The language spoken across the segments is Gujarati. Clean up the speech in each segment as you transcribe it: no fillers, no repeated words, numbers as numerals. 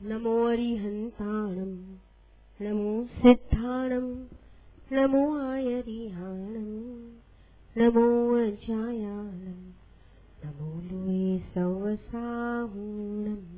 नमो अरिहंताणं नमो सिद्धाणं नमो आयरिहाणं नमो अजायाणं नमो लुए सवसाहूणं।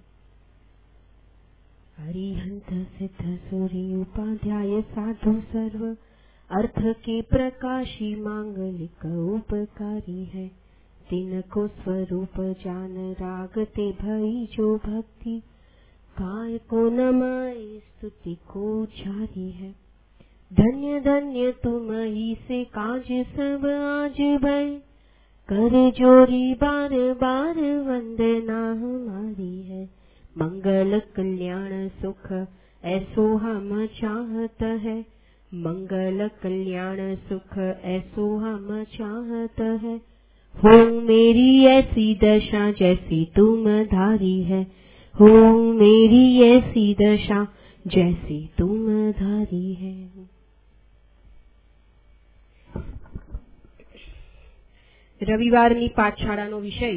अरिहंत सिद्ध सूर्य उपाध्याय साधु सर्व अर्थ के प्रकाशी मांगलिक उपकारी है। तिनको स्वरूप जान रागते भई जो भक्ति काय को नमाए स्तुति को जारी है। धन्य धन्य तुम ही से काज सब आज भय कर जोरी बार बार वंदना हमारी है। मंगल कल्याण सुख ऐसो हम चाहत है। मंगल कल्याण सुख ऐसो हम चाहत है। हो मेरी ऐसी दशा जैसी तुम धारी है। हो मेरी ऐसी दशा जैसी तुम धारी है। રવિવારની પાઠશાળાનો વિષય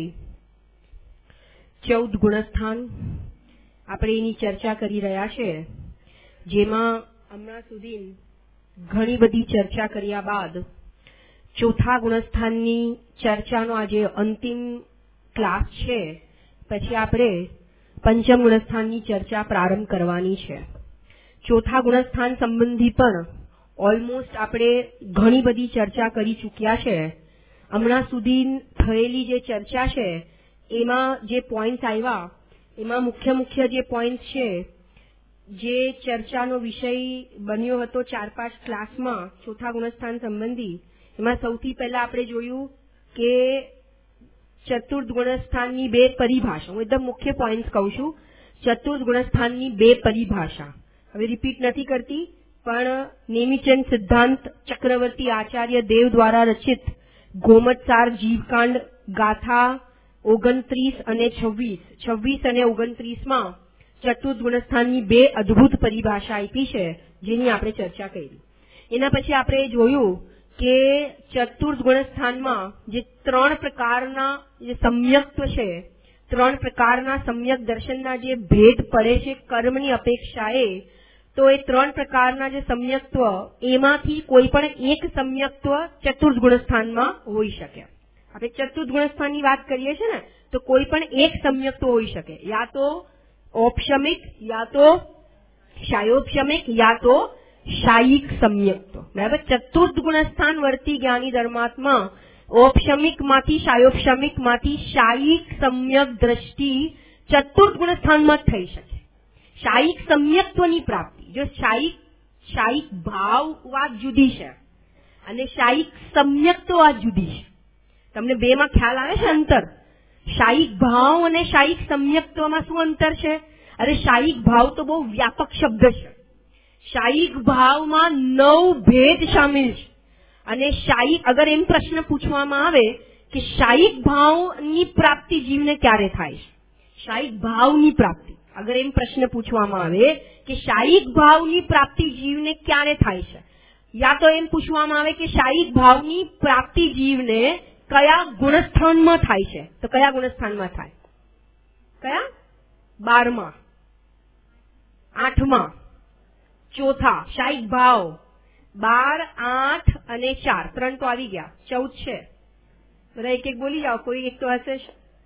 14 ગુણસ્થાન આપણે એની ચર્ચા કરી રહ્યા છે, જેમાં હમણાં સુધી ઘણી બધી ચર્ચા કર્યા બાદ ચોથા ગુણસ્થાનની ચર્ચાનો આજે અંતિમ ક્લાસ છે. પછી આપણે પંચમ ગુણસ્થાનની ચર્ચા પ્રારંભ કરવાની છે. ચોથા ગુણસ્થાન સંબંધી પણ ઓલમોસ્ટ આપણે ઘણી બધી ચર્ચા કરી ચૂક્યા છે. હમણાં સુધી થયેલી જે ચર્ચા છે એમાં જે પોઈન્ટ્સ આવ્યા એમાં મુખ્ય જે પોઈન્ટ્સ છે, જે ચર્ચાનો વિષય બન્યો હતો 4-5 ક્લાસમાં ચોથા ગુણસ્થાન સંબંધી, એમાં સૌથી પહેલા આપણે જોયું કે ચતુર્થ ગુણસ્થાનની 2 પરિભાષા. હું એકદમ મુખ્ય પોઈન્ટ્સ કહું છું. ચતુર્થ ગુણસ્થાનની 2 પરિભાષા હવે રિપીટ નથી કરતી, પણ નેમિચંદ સિદ્ધાંત ચક્રવર્તી આચાર્ય દેવ દ્વારા રચિત ગોમતસાર જીવકાંડ ગાથા 29 અને 26 અને 29માં ચતુર્થ ગુણસ્થાનની 2 અદ્ભુત પરિભાષા આપી છે, જેની આપણે ચર્ચા કરી. એના પછી આપણે જોયું કે ચતુર્થ ગુણસ્થાનમાં જે 3 પ્રકારના જે સમ્યક્ત્વ છે, 3 પ્રકારના સમ્યક દર્શનના જે ભેદ પડે છે કર્મની અપેક્ષાએ, તો એ 3 પ્રકારના જે સમ્યક્ત્વ એમાંથી કોઈ પણ એક સમ્યક્ત્વ ચતુર્થ ગુણસ્થાનમાં હોઈ શકે. આપણે ચતુર્થ ગુણસ્થાનની વાત કરીએ છીએ ને, તો કોઈ પણ એક સમ્યક્ત્વ હોઈ શકે, યા તો औपशमिक, या तो शायोपशमिक, या तो शायिक सम्यक्त्व. बराबर. चतुर्थ गुणस्थान वर्ती ज्ञानी धर्मात्मा औपशमिक माथी शायोपशमिक माथी शायिक सम्यक दृष्टि चतुर्थ गुणस्थान में थई शके. शायिक सम्यक्त्वनी प्राप्ति, जो शायिक भाववाद जुदी छे અને શાયિક सम्यक्त्ववाद जुदी छे. તમને બે માં ખ્યાલ આવે છે અંતર? શાયિક ભાવ અને શાયિક सम्यक्त्वમાં શું અંતર છે? અરે શાયિક ભાવ તો બહુ વ્યાપક શબ્દ છે. શાયિક ભાવમાં 9 ભેદ શામિલ છે. અને શાયિક, અગર એમ પ્રશ્ન પૂછવામાં આવે કે શાયિક ભાવની પ્રાપ્તિ જીવને ક્યારે થાય છે, શાયિક ભાવની પ્રાપ્તિ, અગર એમ પ્રશ્ન પૂછવામાં આવે કે શાયિક ભાવની પ્રાપ્તિ જીવને ક્યારે થાય છે, યા તો એમ પૂછવામાં આવે કે શાયિક ભાવની પ્રાપ્તિ જીવને કયા ગુણસ્થાનમાં થાય છે, તો કયા ગુણસ્થાનમાં થાય? કયા? 12માં, 8માં, ચોથા શાયિક ભાવ 12, 8 અને 4, 3 તો આવી ગયા, 14 છે. બધા એક એક બોલી જાઓ. કોઈ એક તો હશે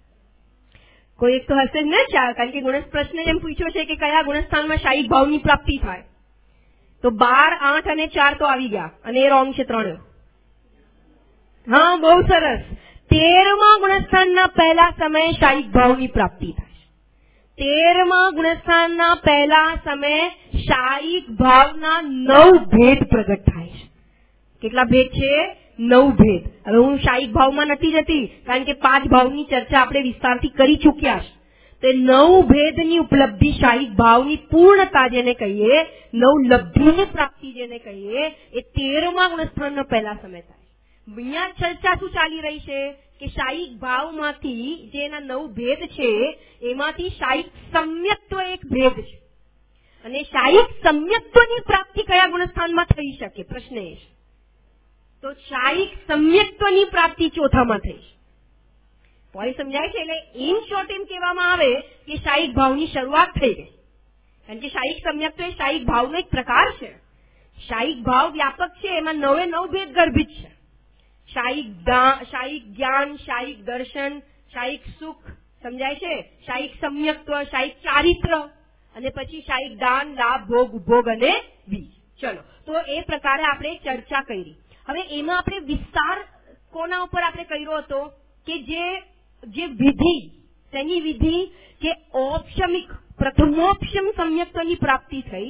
જ ને, કારણ કે ગુણસ્થ પ્રશ્ન એમ પૂછ્યો છે કે કયા ગુણસ્થાનમાં શાયિક ભાવની પ્રાપ્તિ થાય, તો 12, 8 અને 4 તો આવી ગયા, અને એ રોંગ છે 3. હા, બહુ સરસ. 13મા ગુણસ્થાનના પહેલા સમયે શાયિક ભાવની પ્રાપ્તિ થાય છે. 13મા ગુણસ્થાનના પહેલા સમયે શાયિક ભાવના 9 ભેદ પ્રગટ થાય છે. કેટલા ભેદ છે? 9 ભેદ. હવે હું શાયિક ભાવમાં નથી જતી, કારણ કે 5 ભાવની ચર્ચા આપણે વિસ્તારથી કરી ચૂક્યા છે. તો 9 ભેદની ઉપલબ્ધિ, શાયિક ભાવની પૂર્ણતા જેને કહીએ, 9 લબ્ધિની પ્રાપ્તિ જેને કહીએ, એ 13મા ગુણસ્થાનનો પહેલા સમય થાય. અહીંયા ચર્ચા શું ચાલી રહી છે કે શાયિક ભાવમાંથી જે એના 9 ભેદ છે એમાંથી શાયિક सम्यक्त्व એક ભેદ છે, અને શાયિક सम्यक्त्वની પ્રાપ્તિ કયા ગુણસ્થાનમાં થઈ શકે? પ્રશ્ન એ છે. તો શાયિક सम्यक्त्वની પ્રાપ્તિ ચોથામાં થઈ છે. પોઈન્ટ સમજાય છે? એટલે ઇન શોર્ટ એમ કહેવામાં આવે કે શાયિક ભાવની શરૂઆત થઈ ગઈ. કારણ કે શાયિક સમ્યક તો એ શાયિક ભાવનો એક પ્રકાર છે. શાયિક ભાવ વ્યાપક છે, એમાં 9 ભેદ ગર્ભિત છે. શાયિક જ્ઞાન, શાયિક દર્શન, શાયિક સુખ, સમજાય છે, શાયિક સમ્યક્ત્વ, શાયિક ચારિત્ર, અને પછી શાયિક દાન, લાભ, ભોગ, ઉપભોગ અને બીજ. ચલો, તો એ પ્રકારે આપણે ચર્ચા કરી. હવે એમાં આપણે વિસ્તાર કોના ઉપર આપણે કર્યો હતો કે જે વિધિ, તેની વિધિ કે ઔપશમિક પ્રથમોપશમ સમ્યક્ત્વની પ્રાપ્તિ થઈ,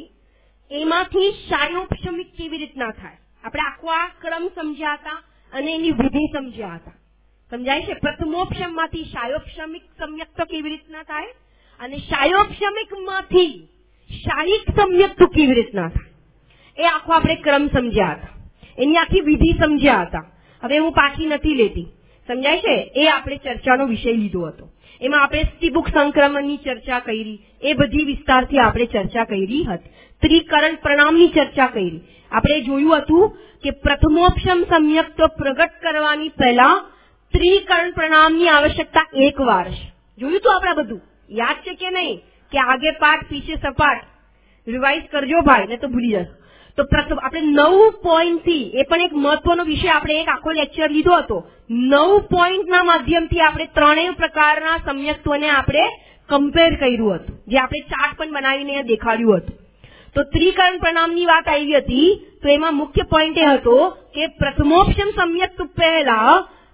એમાંથી શાયોપશમિક કેવી રીતના થાય, આપણે આખો આ ક્રમ સમજ્યા હતા અને એની વિધિ સમજ્યા હતા. સમજાય છે? પ્રથમોપશમ માંથી શાયોપશમિક સમ્યક્ત્વ કેવી રીતના થાય અને શાયોપશમિક માંથી શાયિક સમ્યક્ત્વ કેવી રીતના થાય, એ આખો આપણે ક્રમ સમજ્યા હતા, એની આખી વિધિ સમજ્યા હતા. હવે હું પાછી નથી લેતી, સમજાય છે? એ આપણે ચર્ચાનો વિષય લીધો હતો. એમાં આપણે સ્ત્રીબુક સંક્રમણની ચર્ચા કરી, એ બધી વિસ્તારથી આપણે ચર્ચા કરી હતી. ત્રિકરણ પ્રણામની ચર્ચા કરી. આપણે જોયું હતું કે પ્રથમોપશમ સમ્યક્ત્વ પ્રગટ કરવાની પહેલા ત્રિકરણ પ્રણામની આવશ્યકતા 1 વાર છે. જોયું હતું આપણે બધું? યાદ છે કે નહીં? કે આગે પાઠ પીછે સપાટ, રિવાઇઝ કરજો ભાઈ, ને તો ભૂલી જશો. તો પ્રથમ આપણે 9 પોઈન્ટથી, એ પણ એક મહત્વનો વિષય, આપણે એક આખો લેક્ચર લીધો હતો. 9 પોઈન્ટના માધ્યમથી આપણે 3 પ્રકારના સમ્યક્ત્વને આપણે કમ્પેર કર્યું હતું, જે આપણે ચાર્ટ પણ બનાવીને દેખાડ્યું હતું. તો ત્રિકરણ પ્રણામની વાત આવી હતી, તો એમાં મુખ્ય પોઈન્ટ એ હતો કે પ્રથમોપશમ સમ્યક્ત્વ પહેલા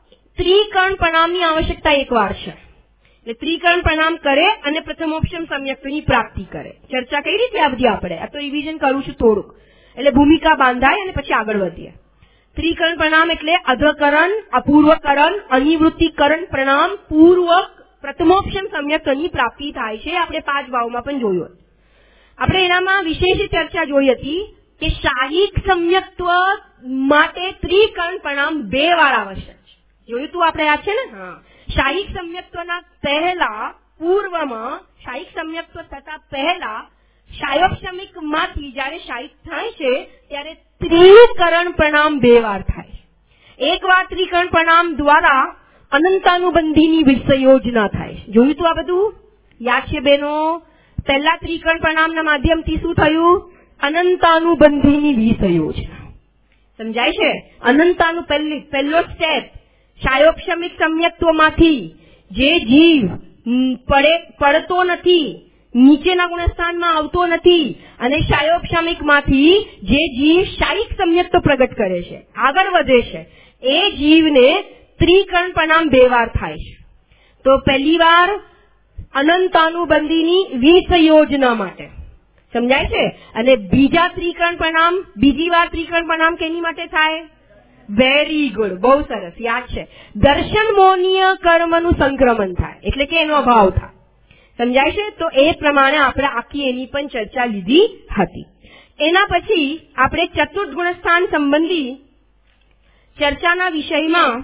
ત્રિકરણ પ્રણામની આવશ્યકતા 1 વાર છે. એટલે ત્રિકરણ પ્રણામ કરે અને પ્રથમોપશમ સમ્યક્ત્વની પ્રાપ્તિ કરે. ચર્ચા કઈ રીતે આ બધી આપણે? આ તો રિવિઝન કરું છું થોડુંક, એટલે ભૂમિકા બાંધાય અને પછી આગળ વધીએ. ત્રિકરણ પ્રણામ એટલે અધકરણ, અપૂર્વકરણ, અનિવૃત્તિકરણ પ્રણામ પૂર્વક પ્રથમોપશમ સમ્યક્ત્વની પ્રાપ્તિ થાય છે. આપણે 5 ભાવમાં પણ જોયું હતું. આપણે એનામાં વિશેષ ચર્ચા જોઈ હતી કે શાયિક સમ્યક્ત્વ માટે ત્રિકરણ પ્રણામ 2 વાર આવશ્યક છે. જોયું તું આપણે? યાદ છે ને? હા. શાયિક સમ્યક્ત્વના પહેલા પૂર્વમાં, શાયિક સમ્યક્ત્વ થતા પહેલા શાયોપશમિક માંથી જયારે શાયિક થાય છે ત્યારે ત્રિકરણ પ્રણામ 2 વાર થાય. 1 વાર ત્રિકરણ પ્રણામ દ્વારા અનંતાનુબંધીની વિષયોજના થાય. જોયું તું આ બધું? યાદ છે બેનો? પહેલા ત્રિકરણ પ્રણામના માધ્યમથી શું થયું? અનંતાનુબંધીની વિષયોજના. સમજાય છે? પહેલો સ્ટેપ, શાયોપશમિક સમ્યક્ત્વમાંથી જે જીવ પડતો નથી, નીચેના ગુણસ્થાનમાં આવતો નથી, અને શાયોપશમિક માંથી જે જીવ શાયિક સમ્યક્ત્વ પ્રગટ કરે છે, આગળ વધે છે, એ જીવને ત્રિકરણ પ્રણામ 2 વાર થાય છે. તો પહેલી વાર અનંતાનુબંધીની વિષયોજના માટે, સમજાય છે? અને બીજી વાર ત્રિકરણ પ્રણામ કેની માટે થાય? વેરી ગુડ, બહુ સરસ, યાદ છે. દર્શન મોનીય કર્મનું સંક્રમણ થાય, એટલે કે એનો અભાવ થાય. સમજાય છે? તો એ પ્રમાણે આપણે આખી એની પણ ચર્ચા લીધી હતી. એના પછી આપણે ચતુર્થ ગુણસ્થાન સંબંધી ચર્ચાના વિષયમાં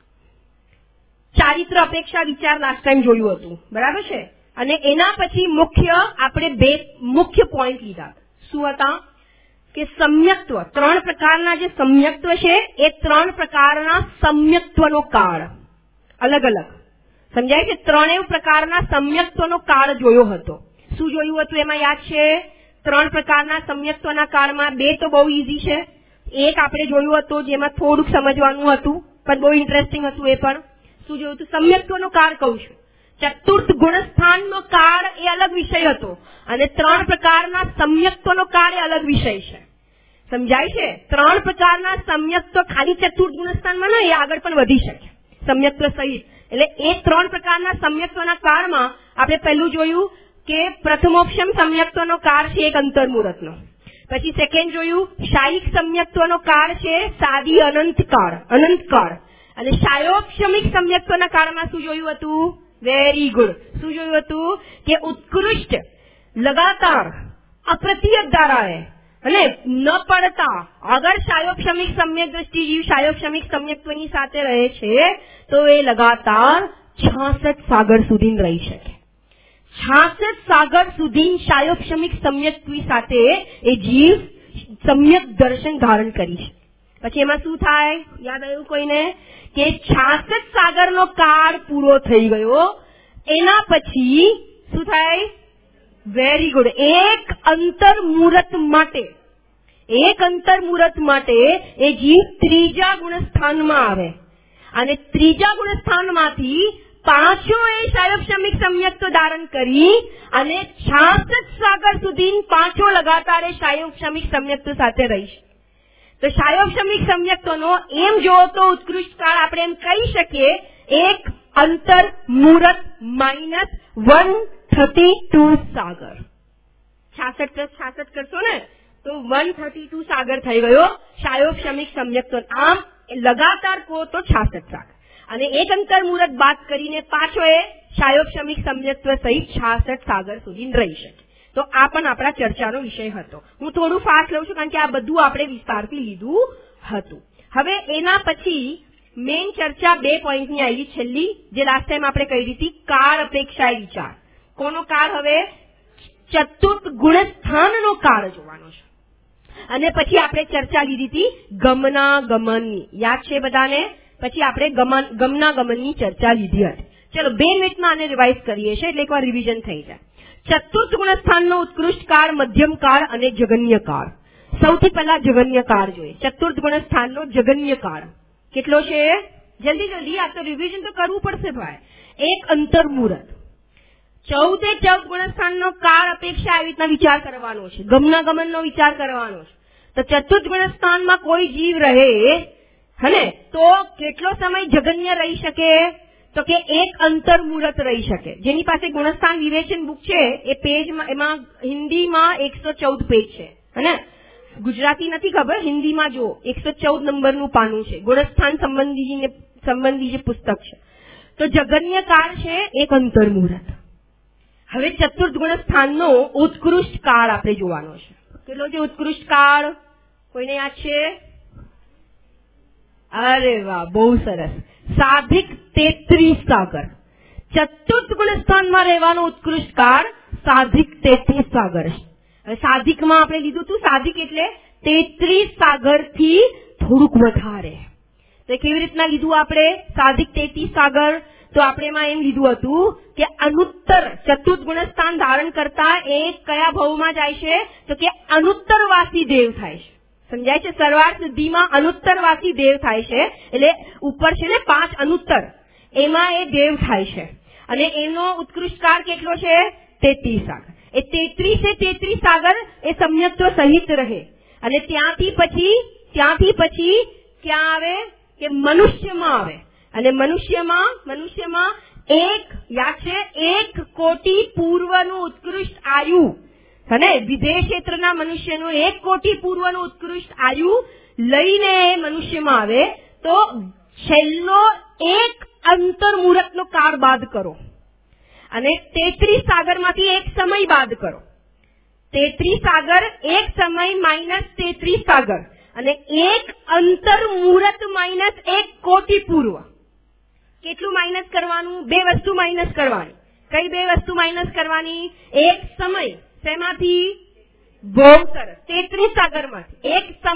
ચારિત્ર અપેક્ષા વિચાર લાસ્ટ ટાઈમ જોયું હતું, બરાબર છે? અને એના પછી આપણે 2 મુખ્ય પોઈન્ટ લીધા. શું હતા? કે સમ્યક્ત્વ, 3 પ્રકારના જે સમ્યક્ત્વ છે એ 3 પ્રકારના સમ્યક્ત્વનો કાળ અલગ અલગ. સમજાય છે? 3 પ્રકારના સમ્યક્ત્વનો કાળ જોયો હતો. શું જોયું હતું એમાં? યાદ છે? 3 પ્રકારના સમ્યક્ત્વના કાળમાં 2 તો બહુ ઈઝી છે. એક આપણે જોયું હતું જેમાં થોડુંક સમજવાનું હતું, પણ બહુ ઇન્ટરેસ્ટિંગ હતું. એ પણ શું જોયું હતું? સમ્યક્ત્વનો કાળ કહું છું. ચતુર્થ ગુણસ્થાનનો કાળ એ અલગ વિષય હતો, અને 3 પ્રકારના સમ્યક્ત્વનો કાળ એ અલગ વિષય છે. સમજાય છે? 3 પ્રકારના સમ્યક્ત્વ ખાલી ચતુર્થ ગુણસ્થાનમાં નહીં, એ આગળ પણ વધી શકે સમ્યક્ત્વ સહિત. એટલે એ 3 પ્રકારના સમ્યક્ત્વના કાળમાં આપણે પહેલું જોયું કે પ્રથમોપશમ સમ્યક્ત્વનો કાળ છે એક અંતર્મુહૂર્તનો. પછી સેકન્ડ જોયું શાયિક સમ્યક્ત્વનો કાળ છે સાદી અનંતકાળ. અને શાયોપશમિક સમ્યક્ત્વના કાળમાં શું જોયું હતું? Very good. શું જોયું હતું? કે ઉત્કૃષ્ટ, લગાતાર, અપ્રતિહત ધારાએ અને ન પડતા, અગર શાયોપશમિક સમ્યક દ્રષ્ટિ જીવ શાયોપશમિક સમ્યક્ત્વની સાથે રહે છે તો એ લગાતાર 66 સાગર સુધી રહી શકે. 66 સાગર સુધી શાયોપશમિક સમ્યક્ત્વ સાથે એ જીવ સમ્યક દર્શન ધારણ કરી છે. પછી એમાં શું થાય? યાદ આવ્યું કોઈને? કે 66 સાગરનો કાળ પૂરો થઈ ગયો, એના પછી શું થાય? Very good. એક અંતર મુહૂર્ત માટે એ જીવ ત્રીજા ગુણસ્થાનમાં આવે અને ત્રીજા ગુણસ્થાનમાંથી પાંચો એ શાયોક્ષમિક સમ્યક્તો ધારણ કરી અને 66 સાગર સુધી પાંચો લગાતાર એ શાયોક્ષમિક સમ્યક્તો સાથે રહીશ. તો શાયોક્ષમિક સમ્યક્તોનો એમ જો તો ઉત્કૃષ્ટ કાળ આપણે એમ કહી શકીએ એક અંતર મુહૂર્ત માઇનસ 132 સાગર. 66 + 66 કરશો ને તો 132 સાગર થઈ ગયો શાયોક્ષમિક સમ્યક્તો. આમ લગાતાર કહો તો 66 સાગર અને એક અંતર મુહૂર્ત બાદ કરીને પાછો એ શાયોક્ષમિક સમ્યક્ત્વ સહિત 66 સાગર સુધી રહી શકે. તો આ પણ આપણા ચર્ચાનો વિષય હતો. હું થોડું ફાસ્ટ લઉં છું કારણ કે આ બધું આપણે વિસ્તારથી લીધું હતું. હવે એના પછી મેઇન ચર્ચા 2 પોઈન્ટની આવી છેલ્લી, જે લાસ્ટ ટાઈમ આપણે કહી હતી, કાળ અપેક્ષાએ વિચાર. કોનો કાળ? હવે ચતુર્થ ગુણસ્થાનનો કાળ જોવાનો છે. અને પછી આપણે ચર્ચા લીધી હતી ગમનાગમનની, યાદ છે બધાને? પછી આપણે ગમનાગમનની ચર્ચા લીધી હતી. ચલો 2 મિનિટમાં આને રિવાઇઝ કરીએ છીએ એટલે એકવાર રિવિઝન થઈ જાય. ચતુર્થ ગુણસ્થાનનો ઉત્કૃષ્ટ કાળ, મધ્યમ કાળ અને જગન્ય કાળ. સૌથી પહેલા જગન્ય કાળ જોઈએ. ચતુર્થ ગુણસ્થાનનો જગન્ય કાળ કેટલો છે? જલ્દી આ તો રિવિઝન તો કરવું પડશે ભાઈ. એક અંતર મુહૂર્ત. 14 ગુણસ્થાનનો કાળ અપેક્ષા આવી રીતના વિચાર કરવાનો છે, ગમનાગમનનો વિચાર કરવાનો છે. તો ચતુર્થ ગુણસ્થાનમાં કોઈ જીવ રહે હને તો કેટલો સમય જગન્ય રહી શકે? તો કે એક અંતર મુહૂર્ત રહી શકે. જેની પાસે ગુણસ્થાન વિવેચન બુક છે એ પેજમાં, એમાં હિન્દીમાં 114 પેજ છે હને, ગુજરાતી નથી ખબર, હિન્દીમાં જો 114 નંબરનું પાનું છે, ગુણસ્થાન સંબંધી જે પુસ્તક છે. તો જગન્ય કાળ છે એક અંતર મુહૂર્ત. હવે ચતુર્થ ગુણસ્થાનનો ઉત્કૃષ્ટ કાળ આપણે જોવાનો છે. કેટલો છે ઉત્કૃષ્ટ કાળ? કોઈને યાદ છે? અરે વાહ, બહુ સરસ. સાધિક 33 સાગર. ચતુર્થ ગુણસ્થાનમાં રહેવાનો ઉત્કૃષ્ટ કાળ સાધિક 33 સાગર. હવે સાધિકમાં આપણે લીધું હતું, સાધિક એટલે 33 સાગર થી થોડુંક વધારે. તો કેવી રીતના લીધું આપણે સાધિક 33 સાગર? તો આપણે એમાં એમ લીધું હતું કે અનુત્તર ચતુર્થ ગુણસ્થાન ધારણ કરતા એ કયા ભાવમાં જાય છે? તો કે અનુત્તરવાસી દેવ થાય છે. સમજાય છે? સરવાળ સિદ્ધિમાં અનુત્તરવાસી દેવ થાય છે. એટલે ઉપર છે ને 5 અનુત્તર, એમાં એ દેવ થાય છે અને એનો ઉત્કૃષ્ટ કાળ કેટલો છે? 33 સાગર. એ 33 સાગર એ સમ્યક્ત્વ સહિત રહે અને ત્યાંથી પછી ક્યાં આવે? કે મનુષ્યમાં આવે. અને મનુષ્યમાં એક યાદ છે 1 કોટી પૂર્વનું ઉત્કૃષ્ટ આયુ અને વિદેશ ક્ષેત્રના મનુષ્યનું 1 કોટી પૂર્વનું ઉત્કૃષ્ટ આયુ લઈને મનુષ્યમાં આવે. તો છેલ્લો એક અંતર મુહૂર્તનો કાળ બાદ કરો અને 33 સાગરમાંથી એક સમય બાદ કરો. 33 સાગર એક સમય માઇનસ 33 સાગર અને એક અંતર મુહૂર્ત માઇનસ 1 કોટી પૂર્વ. કેટલું માઇનસ કરવાનું? 2 વસ્તુ માઇનસ કરવાની. કઈ 2 વસ્તુ માઇનસ કરવાની? એક સમય. શેમાંથી? બહુ સરસ, 33 સાગરમાંથી.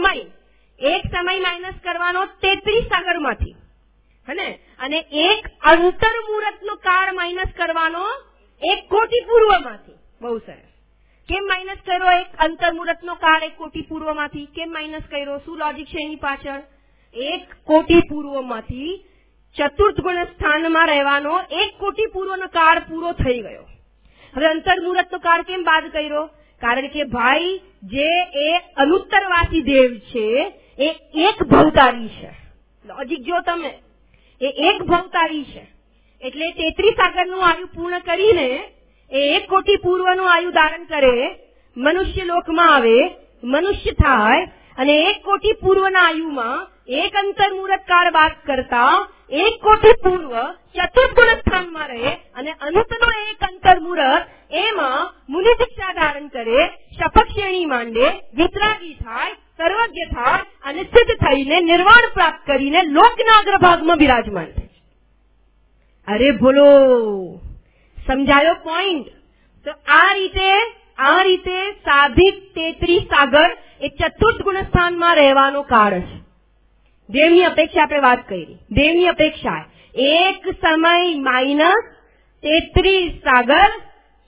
એક સમય માઇનસ કરવાનો 33 સાગરમાંથી હને, અને એક અંતર મુહૂર્તનો કાળ માઇનસ કરવાનો 1 કોટી પૂર્વમાંથી. બહુ સરસ. કેમ માઇનસ કર્યો એક અંતર મુહૂર્તનો કાળ 1 કોટી પૂર્વમાંથી? કેમ માઇનસ કર્યો? શું લોજિક છે એની પાછળ? 1 કોટી પૂર્વમાંથી ચતુર્થ ગુણસ્થાનમાં રહેવાનો 1 કોટી પૂર્વનો કાળ પૂરો થઈ ગયો. હવે અંતર મુહૂર્તનો કાળ કેમ બાદ કર્યો? કારણ કે ભાઈ જે એ અનુત્તરવાસી દેવ છે એ એક ભવતારી છે. લોજિક જો તમે, એ એક ભવતારી છે એટલે 33 સાગરનું આયુ પૂર્ણ કરીને એ 1 કોટી પૂર્વનું આયુ ધારણ કરે, મનુષ્ય લોકમાં આવે, મનુષ્ય થાય અને 1 કોટી પૂર્વના આયુમાં એક અંતર મુહૂર્ત કાળ બાદ કરતા 1 કોટી પૂર્વ ચતુર્થ ગુણસ્થાનમાં રહે અને અંતનો એક અંતર મુહૂર્ત એમાં મુનિ દીક્ષા ધારણ કરે, શપથ શ્રેણી માંડે, વિતરાગી થાય, સર્વજ્ઞ થાય અને સિદ્ધ થઈને નિર્વાણ પ્રાપ્ત કરીને લોકના અગ્રભાગમાં બિરાજમાન થાય. અરે બોલો, સમજાયો પોઈન્ટ? તો આ રીતે સાધિક 33 સાગર એ ચતુર્થ ગુણસ્થાનમાં રહેવાનો કાળ છે. દેવની અપેક્ષા આપણે વાત કરી. દેવની અપેક્ષા એક સમય માઇનસ 33 સાગર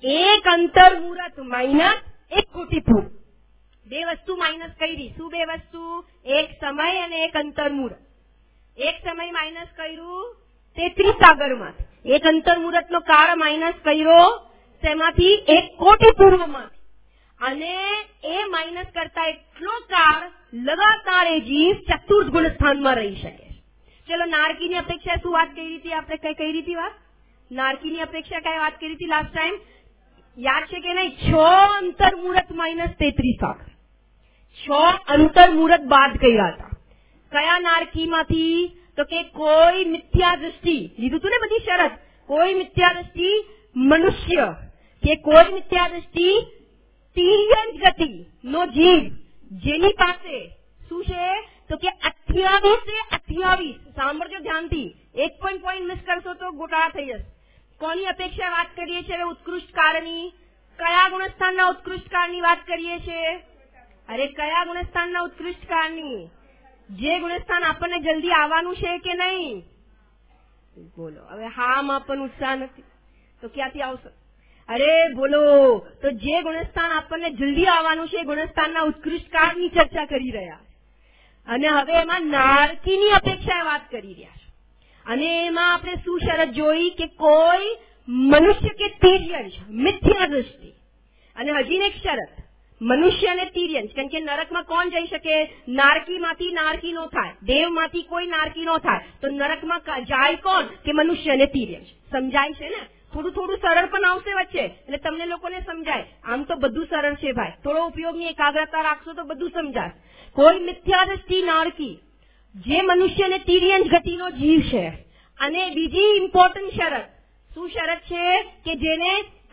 એક અંતર મુહૂર્ત માઇનસ 1 કોટી પૂર્વ. બે વસ્તુ માઇનસ કરી. શું બે વસ્તુ? એક સમય અને એક અંતર મુહૂર્ત. એક સમય માઇનસ કર્યું 33 સાગરમાંથી. એક અંતર મુહૂર્તનો કાળ માઇનસ કર્યો તેમાંથી 1 કોટી પૂર્વમાંથી. અને એ માઇનસ કરતા એટલો કાળ લગાતાર એ જીવ ચતુર્થ ગુણ સ્થાનમાં રહી શકે. ચલો, નારકીની અપેક્ષા શું વાત કરી હતી? આપણે કઈ કરી હતી વાત? નારકીની અપેક્ષા કઈ વાત કરી હતી લાસ્ટ ટાઈમ? યાદ છે કે નહીં? 6 અંતર મુહૂર્ત માઇનસ 33 સાગર. 6 અંતર મુહૂર્ત બાદ કર્યા હતા. કયા નારકીમાંથી? તો કે કોઈ મિથ્યા દૃષ્ટિ લીધું હતું ને બધી શરત. કોઈ મિથ્યા દૃષ્ટિ મનુષ્ય કે કોઈ મિથ્યા દૃષ્ટિ તિર્યંક ગતિ નો જીવ જેની પાસે શું છે? તો કે 28. સાંભળજો ધ્યાનથી, એક પોઈન્ટ મિસ કરશો તો ગોટાળા થઈ જશે. કોની અપેક્ષા વાત કરીએ છીએ? ઉત્કૃષ્ટ કાળની. કયા ગુણસ્થાનના ઉત્કૃષ્ટ કાળની વાત કરીએ છીએ? અરે કયા ગુણસ્થાનના ઉત્કૃષ્ટ કાળની? જે ગુણસ્થાન આપણને જલ્દી આવવાનું છે કે નહીં? બોલો. હવે હા માં પણ ઉત્સાહ નથી તો ક્યાંથી આવશે? અરે બોલો. તો જે ગુણસ્થાન આપણને જલ્દી આવવાનું છે એ ગુણસ્થાનના ઉત્કૃષ્ટ કાળની ચર્ચા કરી રહ્યા છે. અને હવે એમાં નારકીની અપેક્ષા વાત કરી રહ્યા છે. અને એમાં આપણે શું શરત જોઈ? કે કોઈ મનુષ્ય કે તિર્યંશ મિથ્યા દૃષ્ટિ. અને હજી એક શરત, મનુષ્ય અને તિર્યંશ. કારણ કે નરકમાં કોણ જઈ શકે? નારકીમાંથી નારકી નો થાય, દેવમાંથી કોઈ નારકી નો થાય, તો નરકમાં જાય કોણ? કે મનુષ્ય અને તિર્યંશ. સમજાય છે ને? થોડું સરળ પણ આવશે વચ્ચે, એટલે તમને લોકોને સમજાય. આમ તો બધું સરળ છે ભાઈ, થોડો ઉપયોગની એકાગ્રતા રાખશો તો બધું સમજાય. કોઈ મિથ્યા દૃષ્ટિ નારકી જે મનુષ્ય અને તિર્યંશ ગતિનો જીવ છે. અને બીજી ઇમ્પોર્ટન્ટ શરત, શું શરત છે? કે જેને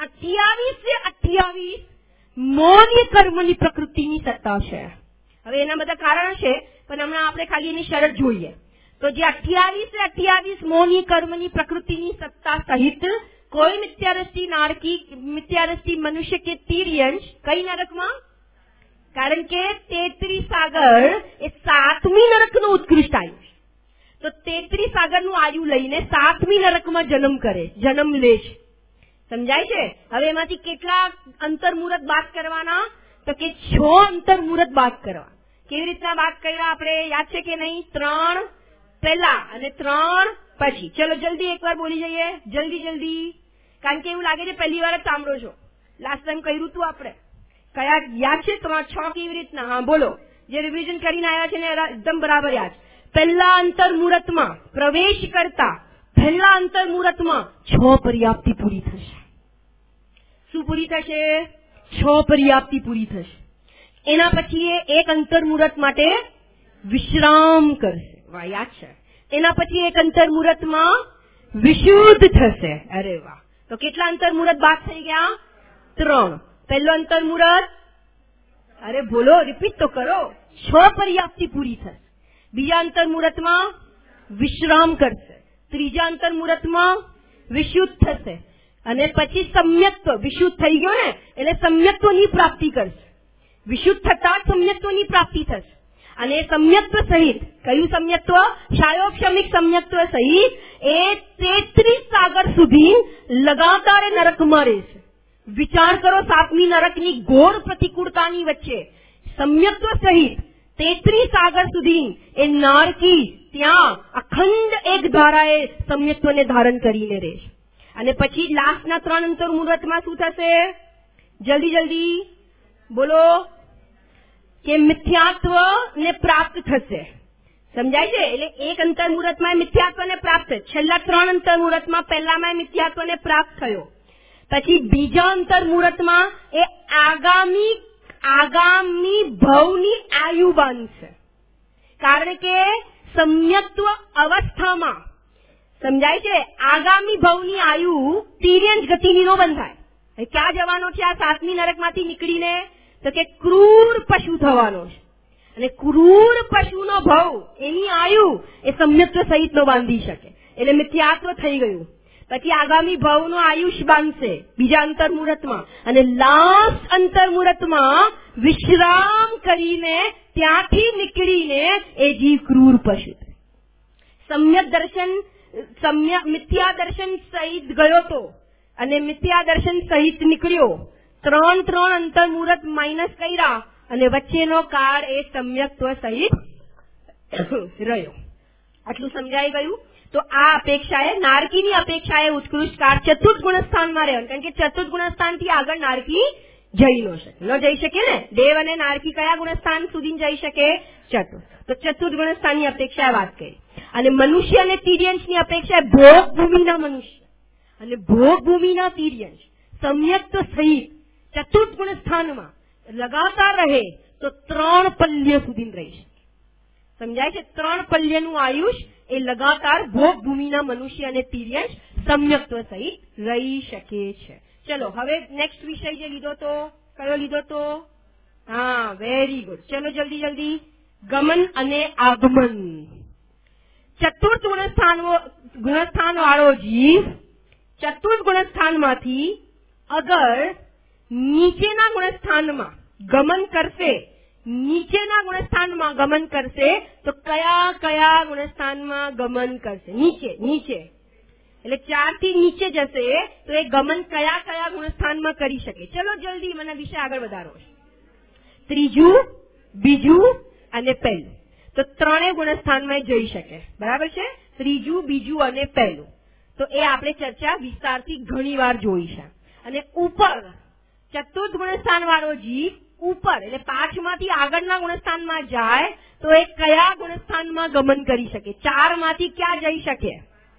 28 મૌલિક કર્મની પ્રકૃતિની સત્તા છે. હવે એના બધા કારણ છે, પણ હમણાં આપણે ખાલી એની શરત જોઈએ. તો જે 28 મૌલિક કર્મની પ્રકૃતિની સત્તા સહિત કોઈ મિથ્યાદૃષ્ટિ નારકી, મિથ્યાદૃષ્ટિ મનુષ્ય કે તિર્યંશ કઈ નરકમાં? કારણ કે 33 સાગર એ 7મી નરકનું ઉત્કૃષ્ટ આયુ છે. તો 33 સાગરનું આયુ લઈને 7મી નરકમાં જન્મ લે છે. સમજાય છે? હવે એમાંથી કેટલા અંતર મુહૂર્ત બાદ કરવાના? તો કે 6 અંતર મુહૂર્ત બાદ કરવા. કેવી રીતના બાદ કર્યા આપણે? યાદ છે કે નહીં? 3 પહેલા અને 3 પછી. ચલો જલ્દી એકવાર બોલી જઈએ, જલ્દી. કારણ કે એવું લાગે છે પહેલી વાર જ સાંભળો છો. લાસ્ટ ટાઈમ કર્યું હતું આપણે. કયા યાદ છે તમારા? 6 કેવી રીતના? હા બોલો. જે રિવિઝન કરીને આવ્યા છે ને એકદમ બરાબર યાદ. પહેલા અંતર મુહૂર્તમાં પ્રવેશ કરતા પહેલા અંતર મુહૂર્તમાં 6 પર્યાપ્તિ પૂરી થશે. શું પૂરી થશે? 6 પર્યાપ્તિ પૂરી થશે. એના પછી એક અંતર મુહૂર્ત માટે વિશ્રામ કરશે. વાહ, યાદ છે. એના પછી એક અંતર મુહૂર્તમાં વિશુદ્ધ થશે. અરે વાહ. તો કેટલા અંતર મુહૂર્ત બાદ થઈ ગયા? 3. પહેલો અંતર મુહૂર્ત, અરે બોલો, રિપીટ તો કરો. 6 પર્યાપ્તિ પૂરી થશે. બીજા અંતર મુહૂર્તમાં વિશ્રામ કરશે. ત્રીજા અંતર મુહૂર્તમાં વિશુદ્ધ થશે. અને પછી સમ્યક્ત્વ. વિશુદ્ધ થઈ ગયો ને એટલે સમ્યક્ત્વની પ્રાપ્તિ કરશે. વિશુદ્ધ થતા સમ્યક્ત્વની પ્રાપ્તિ થશે. અને સમ્યક્ત્વ સહિત, કયું સમ્યક્ત્વ? ક્ષાયોક્ષમિક સમ્યક્ત્વ સહિત એ 33 સાગર સુધી લગાતાર નરકમાં રહેશે. વિચાર કરો, 7મી નરકની ઘોર પ્રતિકૂળતાની વચ્ચે સમ્યક્ત્વ સહિત 33 સાગર સુધી એ નારકી ત્યાં અખંડ એક ધારાએ સમ્યક્ત્વને ધારણ કરીને રહેશે. અને પછી લાસ્ટના 3 અંતર મુહૂર્તમાં શું થશે? જલ્દી બોલો. કે મિથ્યાત્વ ને પ્રાપ્ત થશે. સમજાય છે? એટલે એક અંતર મુહૂર્તમાં મિથ્યાત્વને પ્રાપ્ત, છેલ્લા 3 અંતર મુહૂર્તમાં પહેલામાં મિથ્યાત્વને પ્રાપ્ત થયો. પછી બીજા અંતર મુહૂર્તમાં એ આગામી ભવની આયુ બાંધશે. કારણ કે સમ્યક્ત્વ અવસ્થામાં, સમજાય છે, આગામી ભવની આયુ તિર્યંશ ગતિની નો બંધાય. ક્યાં જવાનો છે આ 7મી નરકમાંથી નીકળીને? તો કે ક્રૂર પશુ થવાનો છે. અને ક્રૂર પશુનો ભવ, એની આયુ એ સમ્યક્ત્વ સહિત નો બાંધી શકે. એટલે મિથ્યાત્વ થઈ ગયું. પછી આગામી ભવનો આયુષ બાંધશે બીજા અંતર મુહૂર્તમાં. અને લાસ્ટ અંતર મુહૂર્તમાં વિશ્રામ કરીને ત્યાંથી નીકળીને એ જીવ ક્રૂર પશુ. મિથ્યા દર્શન સહિત ગયો તો અને મિથ્યા દર્શન સહિત નીકળ્યો. 3 અંતર મુહૂર્ત માઇનસ કર્યા અને વચ્ચેનો કાળ એ સમ્યક્ત્વ સહિત રહ્યો. આટલું સમજાઈ ગયું. તો આ અપેક્ષાએ નારકીની અપેક્ષાએ ઉત્કૃષ્ટ કાળ ચતુર્થ ગુણસ્થાનમાં રહેવાનું, કારણ કે ચતુર્થ ગુણસ્થાનથી આગળ નારકી જઈ ન જઈ શકે ને. દેવ અને નારકી કયા ગુણસ્થાન સુધી જઈ શકે? ચતુર્થ. તો ચતુર્થ ગુણસ્થાનની અપેક્ષાએ વાત કરી. અને મનુષ્ય અને તિર્યંશની અપેક્ષાએ ભોગ ભૂમિના મનુષ્ય અને ભોગ ભૂમિના તિર્યંશ સમ્યક્ત્વ સહિત ચતુર્થ ગુણસ્થાનમાં લગાતાર રહે તો 3 પલ્ય સુધી રહી શકે. સમજાય છે? 3 પલ્યનું આયુષ એ લગાતાર ભોગ ભૂમિના મનુષ્ય અને તિર્યંશ સમ્યક્ત્વ સહિત રહી શકે છે. ચલો હવે નેક્સ્ટ વિષય જે લીધો તો કયો લીધો તો? હા, વેરી ગુડ. ચલો જલ્દી ગમન અને આગમન. ચતુર્થ ગુણસ્થાન વાળો જીવ ચતુર્થ ગુણસ્થાનમાંથી અગર નીચેના ગુણસ્થાનમાં ગમન કરશે, નીચેના ગુણસ્થાનમાં ગમન કરશે તો કયા ગુણસ્થાનમાં ગમન કરશે? નીચે એટલે 4 થી નીચે જશે તો એ ગમન કયા ગુણસ્થાનમાં કરી શકે? ચલો જલ્દી, મને વિશે આગળ વધારો. ત્રીજું, બીજું અને પહેલું. તો 3 ગુણસ્થાનમાં જઈ શકે. બરાબર છે? ત્રીજું, બીજું અને પહેલું. તો એ આપણે ચર્ચા વિસ્તારથી ઘણી વાર જોઈ છે. અને ઉપર ચતુર્થ ગુણસ્થાન વાળો જીવ ઉપર એટલે 5 માંથી આગળના ગુણસ્થાનમાં જાય તો એ કયા ગુણસ્થાનમાં ગમન કરી શકે? 4 માંથી ક્યાં જઈ શકે?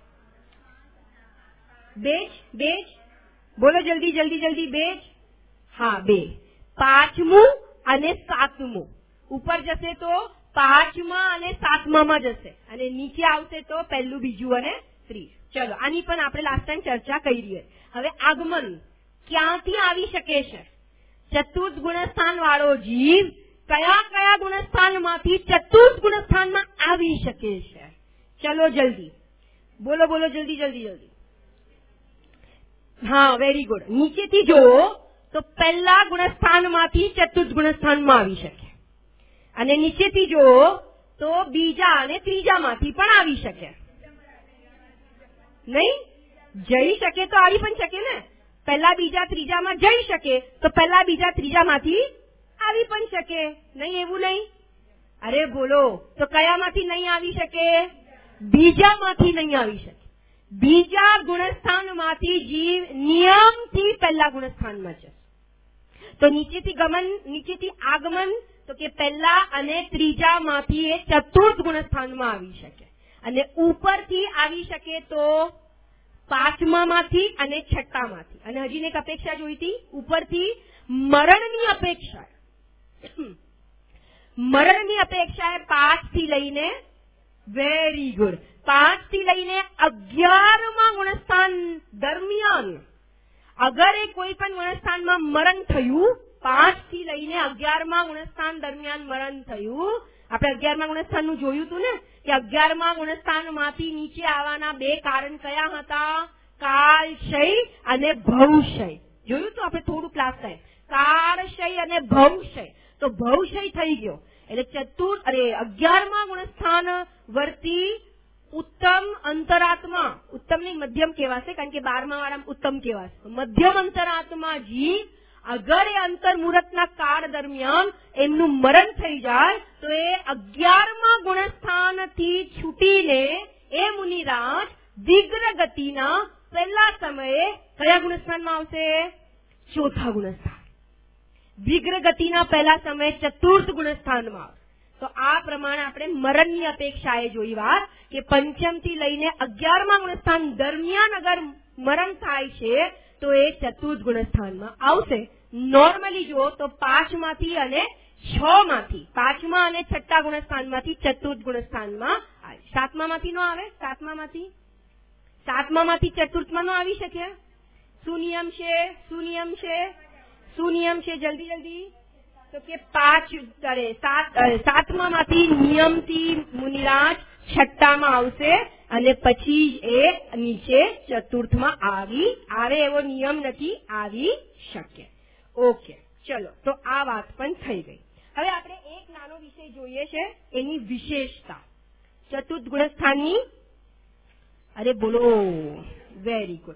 બેજ બોલો જલ્દી. બેજ. હા, 2. 5મું અને 7મું. ઉપર જશે તો 5મા અને 7મામાં જશે અને નીચે આવશે તો પહેલું, બીજું અને ત્રીજું. ચલો આની પણ આપણે લાસ્ટ ટાઈમ ચર્ચા કરી છે. હવે આગમન ક્યાંથી આવી શકે છે? ચતુર્થ ગુણસ્થાન વાળો જીવ કયા ગુણસ્થાનમાંથી ચતુર્થ ગુણસ્થાનમાં આવી શકે છે? ચલો જલ્દી બોલો જલ્દી. હા, વેરી ગુડ. નીચેથી જુઓ તો પહેલા ગુણસ્થાનમાંથી ચતુર્થ ગુણસ્થાનમાં આવી શકે અને નીચેથી જુઓ તો બીજા અને ત્રીજામાંથી પણ આવી શકે. નહીં જઈ શકે તો આવી પણ શકે ને. પહેલા, બીજા, ત્રીજામાં જઈ શકે તો પહેલા, બીજા, ત્રીજામાંથી આવી પણ શકે. નહીં એવું નહીં? અરે બોલો. તો કયામાંથી નહીં આવી શકે? બીજામાંથી નહીં આવી શકે. બીજા ગુણસ્થાનમાંથી જીવ નિયમથી પહેલા ગુણસ્થાનમાં જશે. તો નીચેથી આગમન તો કે પહેલા અને ત્રીજામાંથી એ ચતુર્થ ગુણસ્થાનમાં આવી શકે અને ઉપરથી આવી શકે તો 5મામાંથી અને 6મામાંથી. અને હજી એક અપેક્ષા જોઈ હતી ઉપરથી મરણની અપેક્ષા. મરણની અપેક્ષા 5 થી લઈને વેરી ગુડ 5 થી લઈને 11મા ગુણસ્થાન દરમિયાન અગર એ કોઈ પણ ગુણસ્થાનમાં મરણ થયું, 5 થી લઈને 11મા ગુણસ્થાન દરમિયાન મરણ થયું. આપણે 11મા ગુણસ્થાનનું જોયું હતું ને કે 11મા ગુણસ્થાનમાંથી નીચે આવવાના 2 કારણ કયા હતા? કાળક્ષય અને ભવક્ષય. જોયું તો આપણે થોડું ક્લાસ થાય. કાળક્ષય અને ભવક્ષય. તો ભવક્ષય થઈ ગયો એટલે 11મા ગુણસ્થાન વર્તી ઉત્તમ અંતરાત્મા, ઉત્તમ નહીં મધ્યમ કહેવાશે કારણ કે 12મા વાળા ઉત્તમ કહેવાશે. મધ્યમ અંતરાત્મા જીવ અગર એ અંતર મુહૂર્તના કાળ દરમિયાન એમનું મરણ થઈ જાય તો એ 11મા ગુણસ્થાનથી છૂટીને એ મુનિરાજ દિગ્ર ગતિના પહેલા સમયે કયા ગુણસ્થાનમાં આવશે? ચોથા ગુણસ્થાન. દિગ્ર ગતિના પહેલા સમયે ચતુર્થ ગુણસ્થાનમાં આવશે. તો આ પ્રમાણે આપણે મરણની અપેક્ષાએ જોઈ વાત કે 5મ થી લઈને 11મા ગુણસ્થાન દરમિયાન અગર મરણ થાય છે તો એ ચતુર્થ ગુણસ્થાનમાં આવશે. નોર્મલી જુઓ તો 5માંથી અને 6માંથી 5મા અને 6ઠા ગુણસ્થાનમાંથી ચતુર્થ ગુણસ્થાનમાં આવે. 7મામાંથી નો આવે? 7મામાંથી ચતુર્થમાં નો આવી શકે? શું નિયમ છે? જલ્દી તો કે 7મામાંથી નિયમથી મુનિરાજ 6ઠામાં આવશે અને પછી એ નીચે ચતુર્થમાં આવે એવો નિયમ નથી, આવી શકે. ઓકે, ચલો તો આ વાત પણ થઈ ગઈ. હવે આપણે એક નાનો વિષય જોઈએ છે એની વિશેષતા ચતુર્થ ગુણસ્થાનની. અરે બોલો, વેરી ગુડ.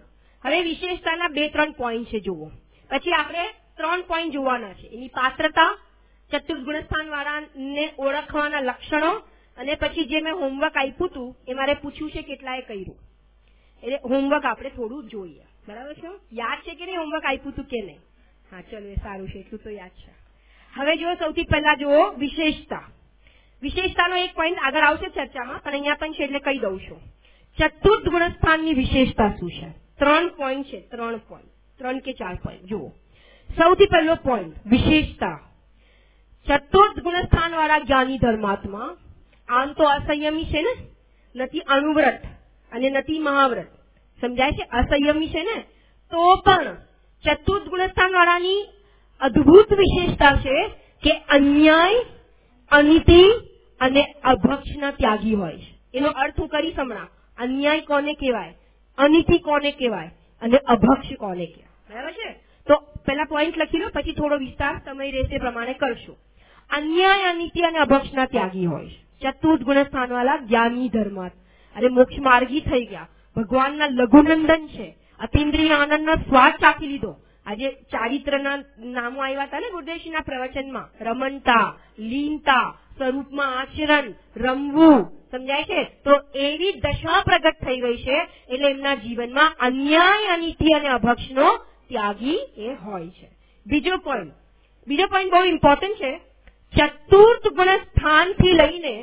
હવે વિશેષતાના 2-3 પોઈન્ટ છે જુઓ. પછી આપણે 3 પોઈન્ટ જોવાના છે. એની પાત્રતા, ચતુર્થ ગુણસ્થાન વાળાને ઓળખવાના લક્ષણો, અને પછી જે મેં હોમવર્ક આપ્યું હતું એ મારે પૂછ્યું છે કેટલાએ કર્યું. એટલે હોમવર્ક આપણે થોડું જોઈએ. બરાબર છે? યાદ છે કે નહીં હોમવર્ક આપ્યું હતું કે નહીં? હા, ચલો એ સારું છે, એટલું તો યાદ છે. હવે જુઓ, સૌથી પહેલા જુઓ વિશેષતા. વિશેષતાનો એક પોઈન્ટ આગળ આવશે ચર્ચામાં, પણ અહીંયા પણ છે એટલે કહી દઉં છું. ચતુર્થ ગુણસ્થાનની વિશેષતા શું છે? 3 પોઈન્ટ છે. 3 પોઈન્ટ, 3 કે 4 પોઈન્ટ જુઓ. સૌથી પહેલો પોઈન્ટ વિશેષતા. ચતુર્થ ગુણસ્થાન વાળા જ્ઞાની ધર્માત્મા આમ તો અસંયમી છે ને, નથી અનુવ્રત અને નથી મહાવ્રત. સમજાય છે? અસંયમી છે ને, તો પણ ચતુર્થ ગુણસ્થાન વાળાની અદ્ભુત વિશેષતા છે કે અન્યાય, અનીતિ અને અભક્ષના ત્યાગી હોય છે. એનો અર્થ હું કરી હમણાં. અન્યાય કોને કહેવાય, અનીતિ કોને કહેવાય અને અભક્ષ કોને કહેવાય. બરાબર છે? તો પેલા પોઈન્ટ લખી લો, પછી થોડો વિસ્તાર સમય રહેશે પ્રમાણે કરશું. અન્યાય, અનીતિ અને અભક્ષના ત્યાગી હોય છે ચતુર્થ ગુણસ્થાન વાળા જ્ઞાની ધર્માત્મા. અરે મોક્ષ માર્ગી થઈ ગયા, ભગવાનના લઘુનંદન છે, અતિન્દ્રિય આનંદનો સ્વાદ ચાખી લીધો. આજે ચારિત્રના નામો આવ્યા હતા ને ગુરુદેવશ્રીના પ્રવચનમાં. રમણતા, લીનતા, સ્વરૂપમાં આચરણ, રમવું. સમજાય છે? તો એવી દશા પ્રગટ થઈ ગઈ છે. એટલે એમના જીવનમાં અન્યાય, અનીતિ અને અભક્ષનો ત્યાગી એ હોય છે. બીજો પોઈન્ટ બહુ ઇમ્પોર્ટન્ટ છે. ચતુર્થ ગુણસ્થાનથી લઈને,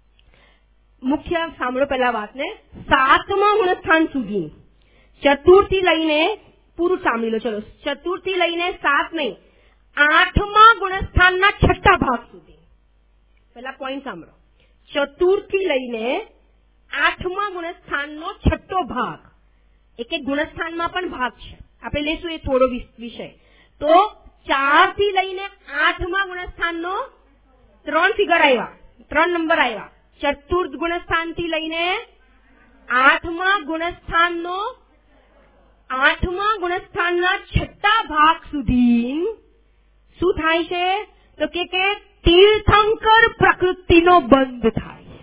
મુખ્ય સાંભળો પેલા વાતને, 7મા ગુણસ્થાન સુધી, ચતુર્થી લઈને પૂરું સાંભળી લો. ચલો, ચતુર્થી લઈને 7 નહીં, 8મા ગુણસ્થાનના 6ઠ્ઠા ભાગ સુધી. પેલા પોઈન્ટ સાંભળો. ચતુર્થી લઈને 8મા ગુણસ્થાનનો 6ઠ્ઠો ભાગ. એક એક ગુણસ્થાનમાં પણ ભાગ છે, આપણે લેશું એ થોડો વિષય. તો 4 થી લઈને 8મા ગુણસ્થાનનો 3 ફિગર આવ્યા, 3 નંબર આવ્યા. ચતુર્થ ગુણસ્થાન થી લઈને 8મા ગુણસ્થાનના 6ઠ્ઠા ભાગ સુધી શું થાય છે? તો કે તીર્થંકર પ્રકૃતિનો બંધ થાય.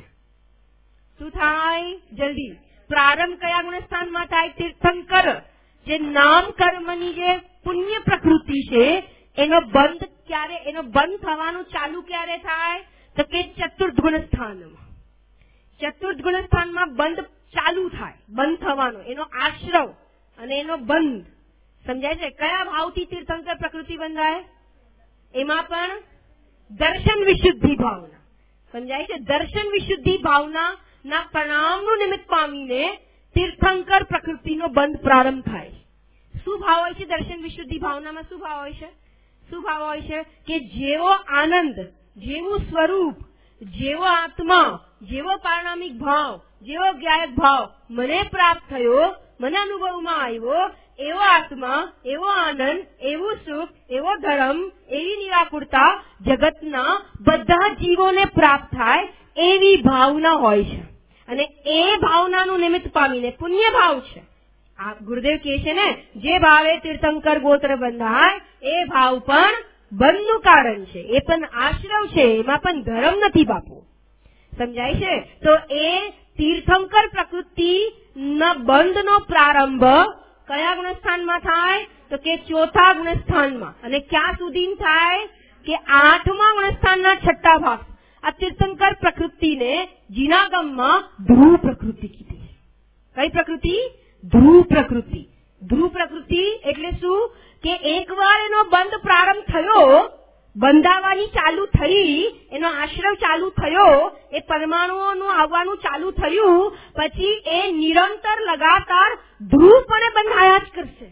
શું થાય? જલ્દી. પ્રારંભ કયા ગુણસ્થાનમાં થાય? તીર્થંકર. જે નામ કર્મની જે પુણ્ય પ્રકૃતિ છે એનો બંધ ક્યારે, એનો બંધ થવાનું ચાલુ ક્યારે થાય? તો કે ચતુર્થ ગુણસ્થાનમાં. ચતુર્થ ગુણસ્થાનમાં બંધ ચાલુ થાય, બંધ થવાનો, એનો આશ્રવ અને એનો બંધ. સમજાય છે? કયા ભાવથી તીર્થંકર પ્રકૃતિ બંધાય? એમાં પણ દર્શન વિશુદ્ધિ ભાવના. સમજાય છે? દર્શન વિશુદ્ધિ ભાવના ના પ્રણામનું નિમિત્ત પામીને તીર્થંકર પ્રકૃતિનો બંધ પ્રારંભ થાય. શું ભાવ હોય છે દર્શન વિશુદ્ધિ ભાવનામાં? શું ભાવ હોય છે? શું ભાવ હોય છે? કે જેવો આનંદ, જેવું સ્વરૂપ, જેવો આત્મા, જેવો પારણામિક ભાવ, જેવો જ્ઞાયક ભાવ મને પ્રાપ્ત થયો, મને અનુભવમાં આવ્યો, એવો આત્મા, એવો આનંદ, એવું સુખ, એવો ધર્મ, એવી નિરાકુરતા જગતના બધા જીવોને પ્રાપ્ત થાય એવી ભાવના હોય છે. અને એ ભાવનાનું નિમિત્ત પામીને પુણ્ય ભાવ છે. આ ગુરુદેવ કહે છે ને, જે ભાવે તીર્થંકર ગોત્ર બંધાય એ ભાવ પણ બંધનું કારણ છે, એ પણ આશ્રવ છે, એમાં પણ ધર્મ નથી બાપુ. સમજાય છે? તો એ તીર્થંકર પ્રકૃતિના બંધનો પ્રારંભ કયા ગુણસ્થાનમાં થાય? તો કે 4થા ગુણસ્થાનમાં. અને ક્યાં સુધી થાય? કે 8મા ગુણસ્થાનના 6ઠ્ઠા ભાગ. આ તીર્થંકર પ્રકૃતિને જીનાગમમાં ધ્રુવ પ્રકૃતિ કીધી. કઈ પ્રકૃતિ? ધ્રુવ પ્રકૃતિ. ધ્રુવ પ્રકૃતિ એટલે શું? કે એકવાર એનો બંધ પ્રારંભ થયો, બંધાવાની ચાલુ થઈ, એનો આશ્રવ ચાલુ થયો, એ પરમાણુઓનું આવવાનું ચાલુ થયું, પછી એ નિરંતર લગાતાર ધ્રુવપણે બંધાયા જ કરશે.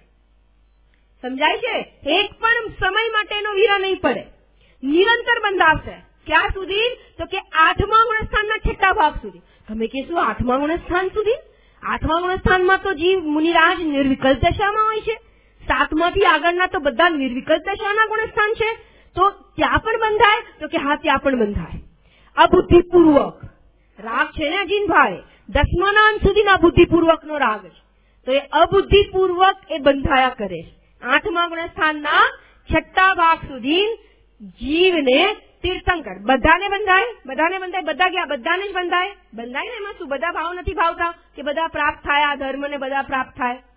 સમજાય છે? એક પણ સમય માટે એનો વિરા નહીં પડે, નિરંતર બંધાશે. ક્યાં સુધી? તો કે 8મા ગુણસ્થાનના 6ઠ્ઠા ભાગ સુધી. તમે કહેશો 8મા ગુણસ્થાન સુધી? 8મા ગુણસ્થાનમાં તો જીવ મુનિરાજ નિર્વિકલ્પ દશામાં હોય છે. 7માંથી આગળના તો બધા નિર્વિકલ્પ દશાના ગુણસ્થાન છે. તો ત્યાં પણ બંધાય? તો કે હા, ત્યાં પણ બંધાય. અબુદ્ધિપૂર્વક રાગ છે ને અજીનભાઈ, 10માના અંત સુધી અબુદ્ધિપૂર્વકનો રાગ છે. તો એ અબુદ્ધિપૂર્વક એ બંધાયા કરે છે. 8મા ગુણસ્થાનના 6ઠ્ઠા ભાગ સુધી જીવને તીર્થંકર બધાને બંધાય, બધા ગયા, બધાને જ બંધાય ને. એમાં શું બધા ભાવ નથી ભાવતા કે બધા પ્રાપ્ત થાય, આ ધર્મને બધા પ્રાપ્ત થાય?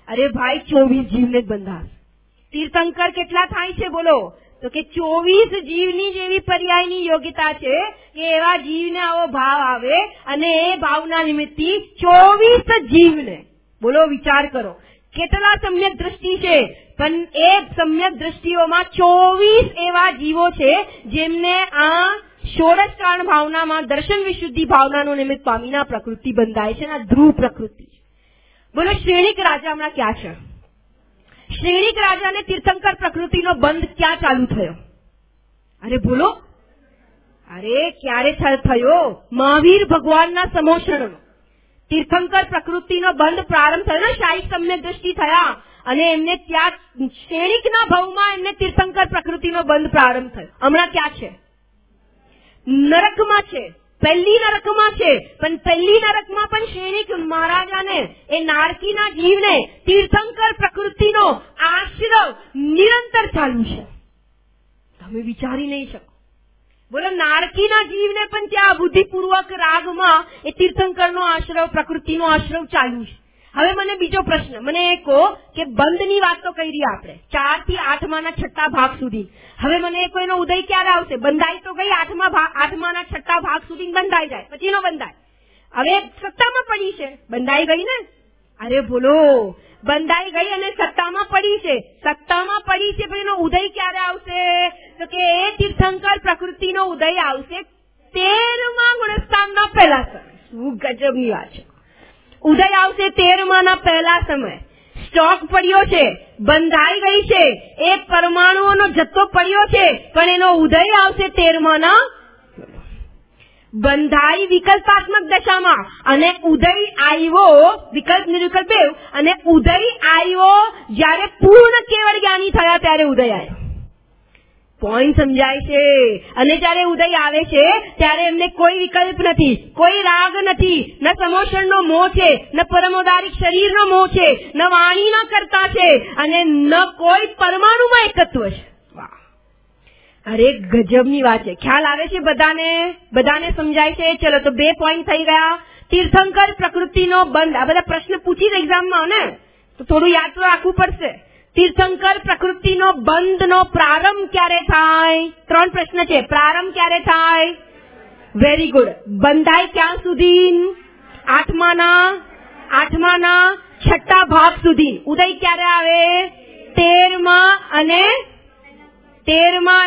અરે ભાઈ 24 જીવને જ બંધાશે. તીર્થંકર કેટલા થાય છે બોલો? તો કે 24 જીવની જેવી પર્યાયની યોગ્યતા છે કે એવા જીવને આવો ભાવ આવે અને એ ભાવના નિમિત્તથી 24 જીવને, બોલો વિચાર કરો કેટલા સમ્યક દ્રષ્ટિ છે, પણ એ સમ્યક દ્રષ્ટિઓમાં 24 એવા જીવો છે જેમને આ ષોડશ કારણ ભાવનામાં દર્શન વિશુદ્ધિ ભાવનાનું નિમિત્ત પામીના પ્રકૃતિ બંધાય છે. આ ધ્રુવ પ્રકૃતિ છે. બોલો શ્રેણીક રાજા હમણાં ક્યાં છે? શ્રેણીક રાજાને તીર્થંકર પ્રકૃતિનો બંધ ક્યાં ચાલુ થયો? અરે બોલો, અરે ક્યારે થયો? મહાવીર ભગવાનના સમોષણમાં તીર્થંકર પ્રકૃતિનો બંધ પ્રારંભ થયો ને, શાહી સમ્યક દ્રષ્ટિ થયા અને એમને ત્યાં શ્રેણીકના ભાવમાં એમને તીર્થંકર પ્રકૃતિનો બંધ પ્રારંભ થયો. હમણાં ક્યાં છે? નરકમાં છે. પહેલી નરકમાં છે, પણ પહેલી નરકમાં પણ શ્રેણીક મહારાજાને, એ નારકીના જીવને તીર્થંકર પ્રકૃતિનો આશ્રવ નિરંતર ચાલુ છે. તમે વિચારી નહીં શકો. બોલો નારકીના જીવને પણ ત્યાં બુદ્ધિપૂર્વક રાગમાં એ તીર્થંકરનો આશ્રવ, પ્રકૃતિનો આશ્રવ ચાલુ છે. હવે મને બીજો પ્રશ્ન, મને એ કહો કે બંધની વાત તો કરી રહ્યા આપણે 4 થી 8માના 6 ભાગ સુધી. હવે મને એ કોઈનો ઉદય ક્યારે આવશે? બંધાઈ તો ગઈ 8માના 6 ભાગ સુધી બંધાઈ જાય, પછીનો બંધાય. હવે સત્તામાં પડી છે, બંધાઈ ગઈ ને? અરે બોલો, બંધાઈ ગઈ અને સત્તામાં પડી છે. સત્તામાં પડી છે, પણ એનો ઉદય ક્યારે આવશે? તો કે એ તીર્થંકર પ્રકૃતિનો ઉદય આવશે 13મા ગુણસ્થાનના પહેલા સમય. શું ગજબની વાત છે! ઉદય આવશે 13માના પહેલા સમય. સ્ટોક પડ્યો છે, બંધાઈ ગઈ છે, એ પરમાણુઓનો જથ્થો પડ્યો છે, પણ એનો ઉદય આવશે 13માના બંધાઈ વિકલ્પાત્મક દશામાં, અને ઉદય આવ્યો વિકલ્પ નિર્વિકલ્પ બેવ, અને ઉદય આવ્યો જ્યારે પૂર્ણ કેવળ જ્ઞાની થયા ત્યારે ઉદય આવ્યો. પોઈન્ટ સમજાય છે? અને જ્યારે ઉદય આવે છે ત્યારે એમને કોઈ વિકલ્પ નથી, કોઈ રાગ નથી, ન સમોષણનો મોહ છે, ન પરમોદારિક શરીરનો મોહ છે, ન વાણીના કરતા છે, અને ન કોઈ પરમાણુમાં એકત્વ છે. વાહ, અરે ગજબની વાત છે. ખ્યાલ આવે છે બધાને? બધાને સમજાય છે? ચલો તો 2 પોઈન્ટ થઈ ગયા. તીર્થંકર પ્રકૃતિનો બંધ. આ બધા પ્રશ્ન પૂછી એક્ઝામમાં ને, તો થોડું યાદ તો રાખવું પડશે. તીર્થંકર પ્રકૃતિનો બંધનો પ્રારંભ ક્યારે થાય? 3 પ્રશ્ન છે. પ્રારંભ ક્યારે થાય? Very good. બંધાય ક્યાં સુધી? 8માના 6 ભાગ સુધી. ઉદય ક્યારે આવે? 13મા અને 13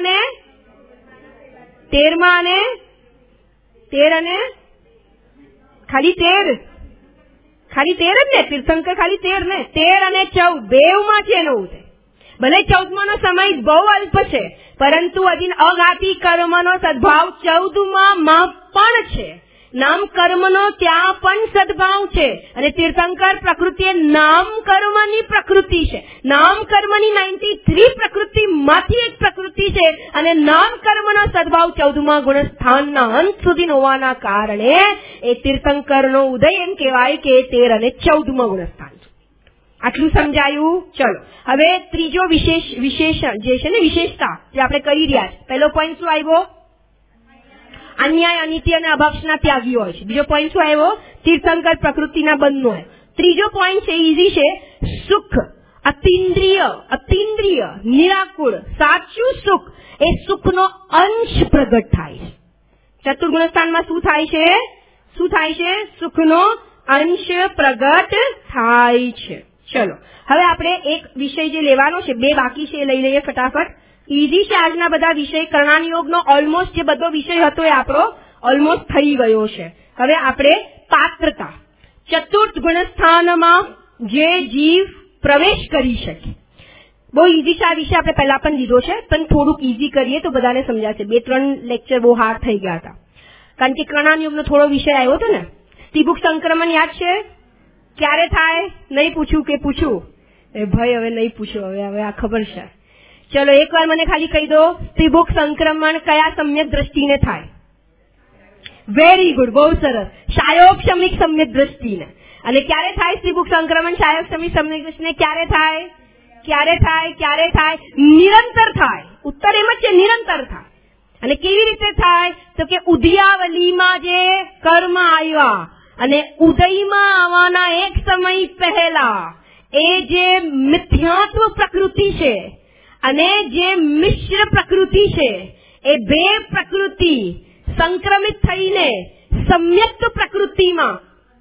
અને ખાલી 13 જ ને? તીર્થંકર ખાલી 13 ને? 13 અને 14 બેવમાં છે એનો ઉદય. ભલે 14માનો સમય બહુ અલ્પ છે, પરંતુ હજી અઘાતી કર્મનો સદભાવ 14માં પણ છે. નામ કર્મનો ત્યાં પણ સદભાવ છે. અને તીર્થંકર પ્રકૃતિ એ નામ કર્મની પ્રકૃતિ છે. નામ કર્મની 93 પ્રકૃતિમાંથી એક પ્રકૃતિ છે, અને નામ કર્મનો સદભાવ 14મા ગુણસ્થાનના અંત સુધી હોવાના કારણે એ તીર્થંકરનો ઉદય એમ કહેવાય કે 13 અને 14મા ગુણસ્થાન. આટલું સમજાયું? ચલો હવે ત્રીજો વિશેષણ જે છે ને, વિશેષતા જે આપણે કરી રહ્યા છે. પહેલો પોઈન્ટ શું આવ્યો? અન્યાય, અનિત્ય અને અભક્ષના ત્યાગી હોય છે. બીજો પોઈન્ટ શું આવ્યો? તીર્થંકર પ્રકૃતિના બંધનો હોય. ત્રીજો પોઈન્ટ છે, ઈઝી છે, સુખ અતિન્દ્રિય નિરાકુળ સાચું સુખ, એ સુખનો અંશ પ્રગટ થાય છે. ચતુર્ગુણસ્થાનમાં શું થાય છે? સુખનો અંશ પ્રગટ થાય છે. ચલો હવે આપણે એક વિષય જે લેવાનો છે, 2 બાકી છે, એ લઈ લઈએ ફટાફટ. ઈઝી છે આજના બધા વિષય. કર્ણાનિયોગનો ઓલમોસ્ટ જે બધો વિષય હતો એ આપણો ઓલમોસ્ટ થઈ ગયો છે. હવે આપણે પાત્રતા, ચતુર્થ ગુણસ્થાનમાં જે જીવ પ્રવેશ કરી શકે. બહુ ઈઝી છે આ વિષય, આપણે પહેલા પણ લીધો છે, પણ થોડુંક ઈઝી કરીએ તો બધાને સમજાશે. 2-3 લેક્ચર બહુ હાર્ડ થઈ ગયા હતા, કારણ કે કર્ણાનિયોગનો થોડો વિષય આવ્યો હતો ને. સ્ત્રીભુક સંક્રમણ યાદ છે? ક્યારે થાય? નહીં પૂછ્યું કે પૂછ્યું? એ ભાઈ હવે નહીં પૂછ્યું, હવે આ ખબર છે. ચલો એકવાર મને ખાલી કહી દો, સ્ત્રીભુક સંક્રમણ કયા સમ્યક દ્રષ્ટિને થાય? વેરી ગુડ, બહુ સરસ. શાયોક્ષમિક સમ્યક દ્રષ્ટિને. અને ક્યારે થાય સ્ત્રીભુક સંક્રમણ શાયોક્ષમિક સમ્યક દ્રષ્ટિને? ક્યારે થાય? નિરંતર થાય. ઉત્તર એમ જ છે, નિરંતર થાય. અને કેવી રીતે થાય? તો કે ઉદયાવલીમાં જે કર્મ આવ્યા અને ઉદયમાં આવવાના એક સમય પહેલા એ જે મિથ્યાત્વ પ્રકૃતિ છે અને જે મિશ્ર પ્રકૃતિ છે, એ બે પ્રકૃતિ સંક્રમિત થઈને સમ્યક્ત પ્રકૃતિમાં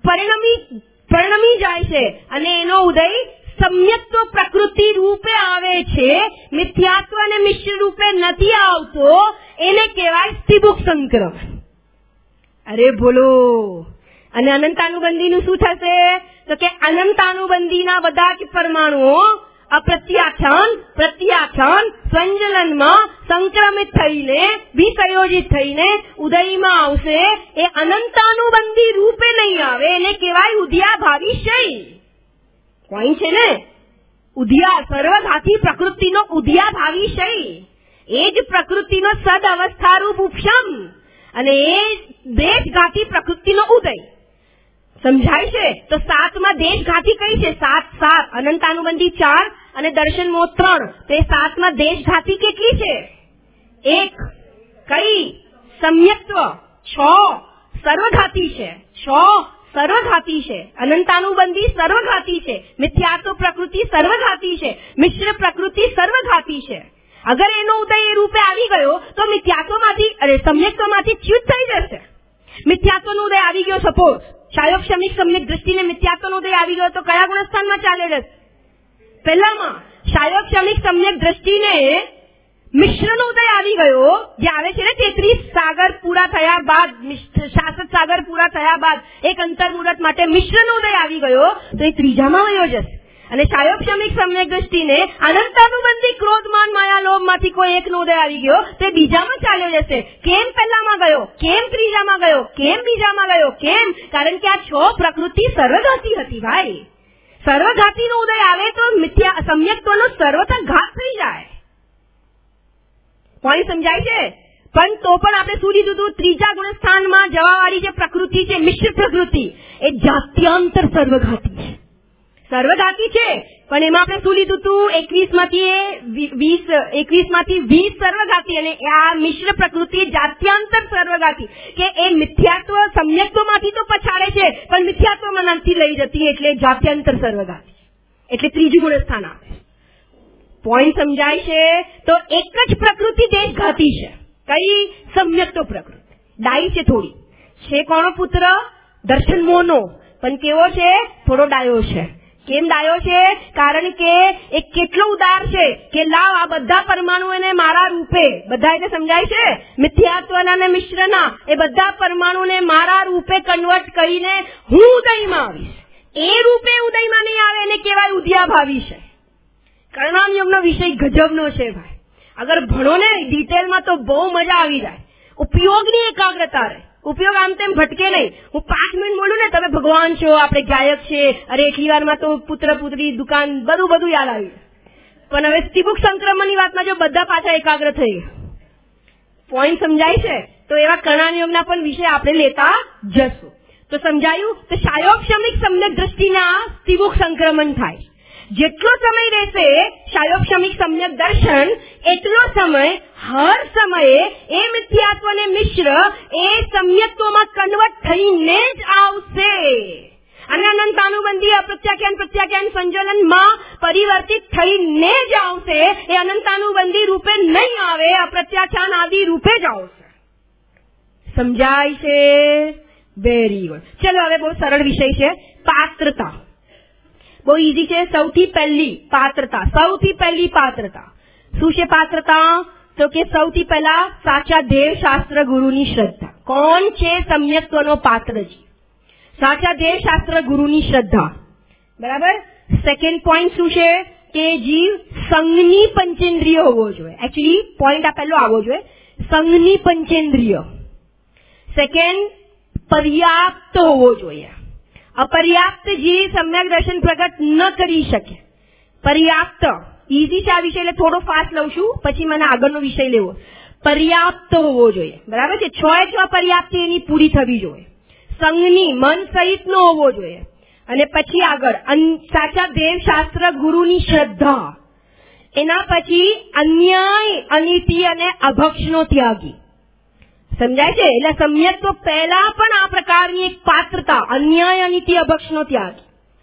પરિણમી જાય છે અને એનો ઉદય સમ્યક્ત પ્રકૃતિ રૂપે આવે છે, મિથ્યાત્વ અને મિશ્ર રૂપે નથી આવતો, એને કહેવાય સ્થિભુક સંક્રમણ. અરે બોલો. અને અનંતાનુબંધીનું શું થશે? તો કે અનંતાનુબંધીના બધા જ પરમાણુઓ પ્રત્યાખ્યાન સંજલનમાં સંક્રમિત થઈને વિસંયોજિત થઈને ઉદયમાં આવશે. એ અનંતાનુબંધી રૂપે નહીં આવે, એને કહેવાય ઉદયાભાવિષય. પોઈન્ટ છે ને? ઉદયા સર્વઘાતી પ્રકૃતિનો ઉદયાભાવિષય, એ જ પ્રકૃતિનો સદ અવસ્થારૂપ ઉપશમ અને એ દેશઘાતી પ્રકૃતિનો ઉદય. સમજાય છે? તો 7 માં દેશઘાતી કઈ છે? 7 અનંતાનુબંધી 4 અને દર્શન મોહ 3. તો એ 7 માં દેશઘાતી કેટલી છે? 1. કઈ? સમ્યક્ત્વ. 6 સર્વઘાતી છે. 6 સર્વઘાતી છે. અનંતાનુબંધી સર્વઘાતી છે. મિથ્યાત્વ પ્રકૃતિ સર્વઘાતી છે. મિશ્ર પ્રકૃતિ સર્વઘાતી છે. અગર એનો ઉદય એ રૂપે આવી ગયો તો મિથ્યાત્વમાંથી સમ્યક્ત્વમાંથી ચ્યુત થઈ જશે. મિથ્યાત્વનો ઉદય આવી ગયો, સપોઝ શાયોક્ષમિક સમ્યક દ્રષ્ટિને મિથ્યાત્વનો ઉદય આવી ગયો તો કયા ગુણસ્થાનમાં ચાલે જશે? પહેલામાં. શાયોક્ષમિક સમ્યક દ્રષ્ટિને મિશ્રનો ઉદય આવી ગયો, જે આવે છે ને 33 સાગર પૂરા થયા બાદ, 66 સાગર પૂરા થયા બાદ એક અંતર્મુહૂર્ત માટે મિશ્રનો ઉદય આવી ગયો, તો એ ત્રીજામાં વયો જશે. અને શાયોક્ષમિક સમ્યક દ્રષ્ટિને અનંતાનુબંધી ક્રોધમાન માયા લોભમાંથી કોઈ એકનો ઉદય આવી ગયો તો એ બીજામાં ચાલ્યો જશે. કેમ પહેલામાં ગયો? કેમ ત્રીજામાં ગયો? કેમ બીજામાં ગયો? કેમ? કારણ કે આ 6 પ્રકૃતિ સર્વઘાતી હતી ભાઈ. સર્વઘાતીનો ઉદય આવે તો સમ્યક્ત્વનો સર્વથા ઘાત થઈ જાય. પોઈન્ટ સમજાય છે? પણ તો પણ આપણે શું લીધું હતું? ત્રીજા ગુણસ્થાનમાં જવાવાળી જે પ્રકૃતિ છે, મિશ્ર પ્રકૃતિ, એ જાત્યાંતર સર્વઘાતી છે. સર્વઘાતી છે, પણ એમાં આપણે શું લીધું હતું? 21 માંથી 20 સર્વઘાતી અને આ મિશ્ર પ્રકૃતિ જાત્યાંતર સર્વઘાતી, કે એ મિથ્યાત્વ સમ્યક્ત્વમાંથી તો પછાડે છે પણ મિથ્યાત્વમાં નથી લઈ જતી, એટલે જાત્યાંતર સર્વઘાતી, એટલે ત્રીજું ગુણસ્થાન આવે. પોઈન્ટ સમજાય છે? તો એક જ પ્રકૃતિ દેશઘાતી છે. કઈ? સમ્યક્ત્વ પ્રકૃતિ. ડાઈ છે થોડી. છે કોનો પુત્ર? દર્શન મોહનો. પણ કેવો છે? થોડો ડાયો છે. કેમ ડાયો છે? કારણ કે એ કેટલો ઉદાર છે કે લાવ આ બધા પરમાણુ એને મારા રૂપે, બધા એટલે સમજાય છે? મિથ્યાત્વના અને મિશ્રના એ બધા પરમાણુને મારા રૂપે કન્વર્ટ કરીને હું ઉદયમાં આવીશ. એ રૂપે ઉદયમાં નહીં આવે, એને કહેવાય ઉદયાભાવી છે. કર્ણાનુયોગનો વિષય ગજબનો છે ભાઈ. અગર ભણો ને ડિટેલમાં તો બહુ મજા આવી જાય. ઉપયોગની એકાગ્રતા રહે. ઉપયોગ આમ તેમ ભટકે નહીં. હું 5 મિનિટ બોલું ને, તમે ભગવાન છો, આપણે ગાયક છે, અરે એટલી વારમાં તો પુત્ર પુત્રી દુકાન બધું યાદ આવ્યું. પણ હવે સ્થિભુક સંક્રમણની વાતમાં જો બધા પાછા એકાગ્ર થઈ ગયા. પોઈન્ટ સમજાય છે? તો એવા કર્ણાનુયોગના પણ વિષય આપણે લેતા જશું. તો સમજાયું? તો શાયોક્ષમિક સમ્યક દ્રષ્ટિના સ્થિભુક સંક્રમણ થાય. જેટલો સમય રહેશે શાયોક્ષમિક સમ્યક દર્શન, એટલો સમય હર સમયે એ મિથ્યાત્વ અને મિશ્ર એ સમ્યક્ત્વમાં કન્વર્ટ થઈને જ આવશે. અને અનંતાનુબંધી પ્રત્યાખ્યાન સંજલનમાં પરિવર્તિત થઈને જ આવશે. એ અનંતાનુબંધી રૂપે નહીં આવે, અપ્રત્યાખ્યાન આદિ રૂપે જ આવશે. સમજાય છે? Very good. ચલો હવે બહુ સરળ વિષય છે, પાત્રતા. બહુ ઈઝી છે. સૌથી પહેલી પાત્રતા. શું છે પાત્રતા? તો કે સૌથી પહેલા સાચા દેવ શાસ્ત્ર ગુરુની શ્રદ્ધા. કોણ છે સમ્યક્ત્વનો પાત્રજી? સાચા દેવ શાસ્ત્ર ગુરુની શ્રદ્ધા. બરાબર. સેકન્ડ પોઈન્ટ શું છે? કે જીવ સંઘની પંચેન્દ્રિય હોવો જોઈએ. એકચ્યુઅલી પોઈન્ટ આ પહેલો આવવો જોઈએ, સંઘની પંચેન્દ્રિય. સેકન્ડ, પર્યાપ્ત હોવો જોઈએ. અપર્યાપ્ત જીવ સમ્યક દર્શન પ્રગટ ન કરી શકે. પર્યાપ્ત ઈઝી છે આ વિષય, એટલે થોડો ફાસ્ટ લઉં છું, પછી મને આગળનો વિષય લેવો. પર્યાપ્ત હોવો જોઈએ. બરાબર છે? 6 પર્યાપ્ત એની પૂરી થવી જોઈએ. સંઘની મન સહિતનો હોવો જોઈએ. અને પછી આગળ સાચા દેવ શાસ્ત્ર ગુરુની શ્રદ્ધા. એના પછી અન્યાય, અનીતિ અને અભક્ષનો ત્યાગી. સમજાય છે? એટલે સમ્યક તો પહેલા પણ આ પ્રકારની એક પાત્રતા, અન્યાય, અનીતિ, અભક્ષનો ત્યાગ.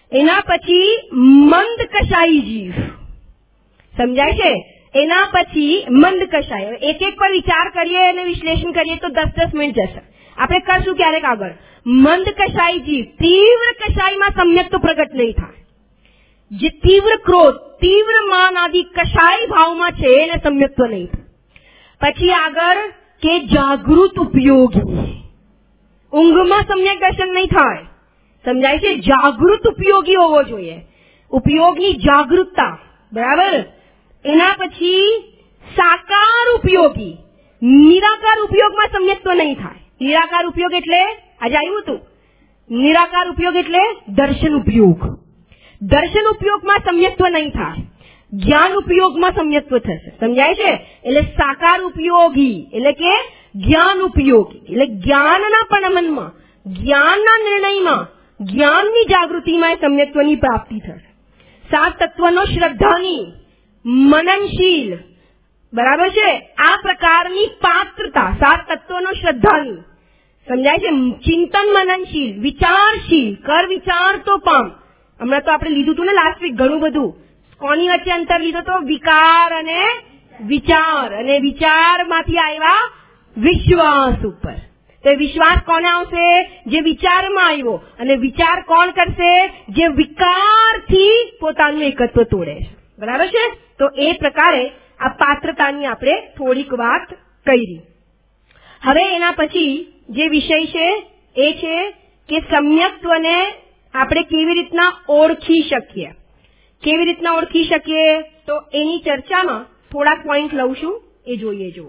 એના પછી મંદ કશાઈ જીવ. સમજાય છે? એના પછી મંદ કશાય. એક એક પર વિચાર કરીએ અને વિશ્લેષણ કરીએ તો 10-10 મિનિટ જશે. આપણે કરશું ક્યારેક આગળ. મંદ કશાઈ જીવ, તીવ્ર કશાઈમાં સમ્યક તો પ્રગટ નહીં થાય. જે તીવ્ર ક્રોધ, તીવ્ર માન આદિ કશાઈ ભાવમાં છે એને સમ્યક્ત્વ નહીં થાય. પછી આગળ કે જાગૃત ઉપયોગી, ઊંઘમાં સમ્યક દર્શન નહીં થાય. સમજાય છે? જાગૃત ઉપયોગી હોવો જોઈએ. ઉપયોગની જાગૃતતા. બરાબર? એના પછી સાકાર ઉપયોગી, નિરાકાર ઉપયોગમાં સમ્યક્ત્વ નહીં થાય. નિરાકાર ઉપયોગ એટલે આજે આવ્યું હતું. નિરાકાર ઉપયોગ એટલે દર્શન ઉપયોગ. દર્શન ઉપયોગમાં સમ્યક્ત્વ નહીં થાય. જ્ઞાન ઉપયોગમાં સમ્યક્ત્વ થશે. સમજાય છે? એટલે સાકાર ઉપયોગી એટલે કે જ્ઞાન ઉપયોગી એટલે જ્ઞાનના પણમનમાં, જ્ઞાનના નિર્ણયમાં, જ્ઞાનની જાગૃતિમાં સમ્યક્ત્વની પ્રાપ્તિ થશે. 7 તત્વનો શ્રદ્ધાની, મનનશીલ. બરાબર છે? આ પ્રકારની પાત્રતા 7 તત્વનો શ્રદ્ધાની. સમજાય છે? ચિંતન મનનશીલ, વિચારશીલ, કર વિચાર તો પામ. હમણાં તો આપણે લીધું હતું ને લાસ્ટ વીક ઘણું બધું. કોની વચ્ચે અંતર લીધો તો? વિકાર અને વિચાર. અને વિચારમાંથી આવ્યા વિશ્વાસ ઉપર. તો વિશ્વાસ કોને આવશે? જે વિચારમાં આવ્યો. અને વિચાર કોણ કરશે? જે વિકારથી પોતાનું એકત્વ તોડે છે. બરાબર છે? તો એ પ્રકારે આ પાત્રતાની આપણે થોડીક વાત કરી. હવે એના પછી જે વિષય છે એ છે કે સમ્યક્ત્વને આપણે કેવી રીતના ઓળખી શકીએ. કેવી રીતના ઓળખી શકીએ તો એની ચર્ચામાં થોડાક પોઈન્ટ લઉં છું, એ જોઈએ. જુઓ,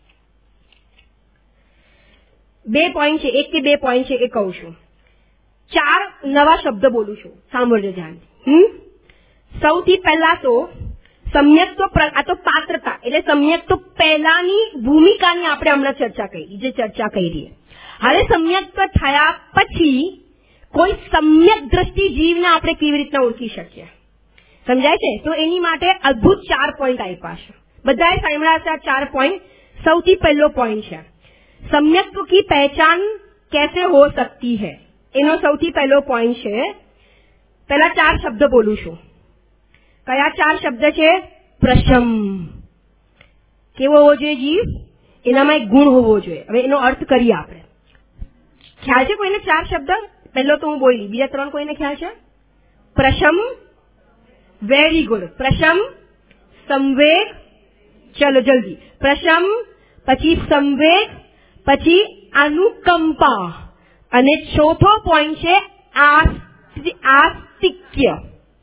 2 પોઈન્ટ છે, 1 કે 2 પોઈન્ટ છે એ કહું છું. 4 નવા શબ્દ બોલું છું, સાંભળજો ધ્યાનથી. સૌથી પહેલા તો સમ્યક્ત્વ, આ તો પાત્રતા એટલે સમ્યક્ત્વ પહેલાની ભૂમિકાની આપણે હમણાં ચર્ચા કરી, જે ચર્ચા કરી. હવે સમ્યક્ત્વ થયા પછી કોઈ સમ્યક દ્રષ્ટિ જીવને આપણે કેવી રીતના ઓળખી શકીએ. સમજાય છે? તો એની માટે અદ્ભુત 4 પોઈન્ટ આપ્યા છે. બધાએ સાંભળ્યા છે 4 પોઈન્ટ. સૌથી પહેલો પોઈન્ટ છે सम्यक्त्व की पहचान कैसे हो सकती है. એનો સૌથી પહેલો પોઈન્ટ છે. પહેલા 4 શબ્દ બોલું છું. કયા 4 શબ્દ છે? પ્રશમ. કેવો હોવો જોઈએ જીવ? એનામાં એક ગુણ હોવો જોઈએ. હવે એનો અર્થ કરીએ આપણે. ખ્યાલ છે કોઈને 4 શબ્દ? પહેલો તો હું બોલી, બીજા 3 કોઈને ખ્યાલ છે? પ્રશમ, વેરી ગુડ. પ્રશમ, સંવેગ, ચલો જલ્દી. પ્રશમ, પછી સંવેગ, પછી અનુકંપા, અને ચોથો પોઈન્ટ છે આસ્તિક્ય.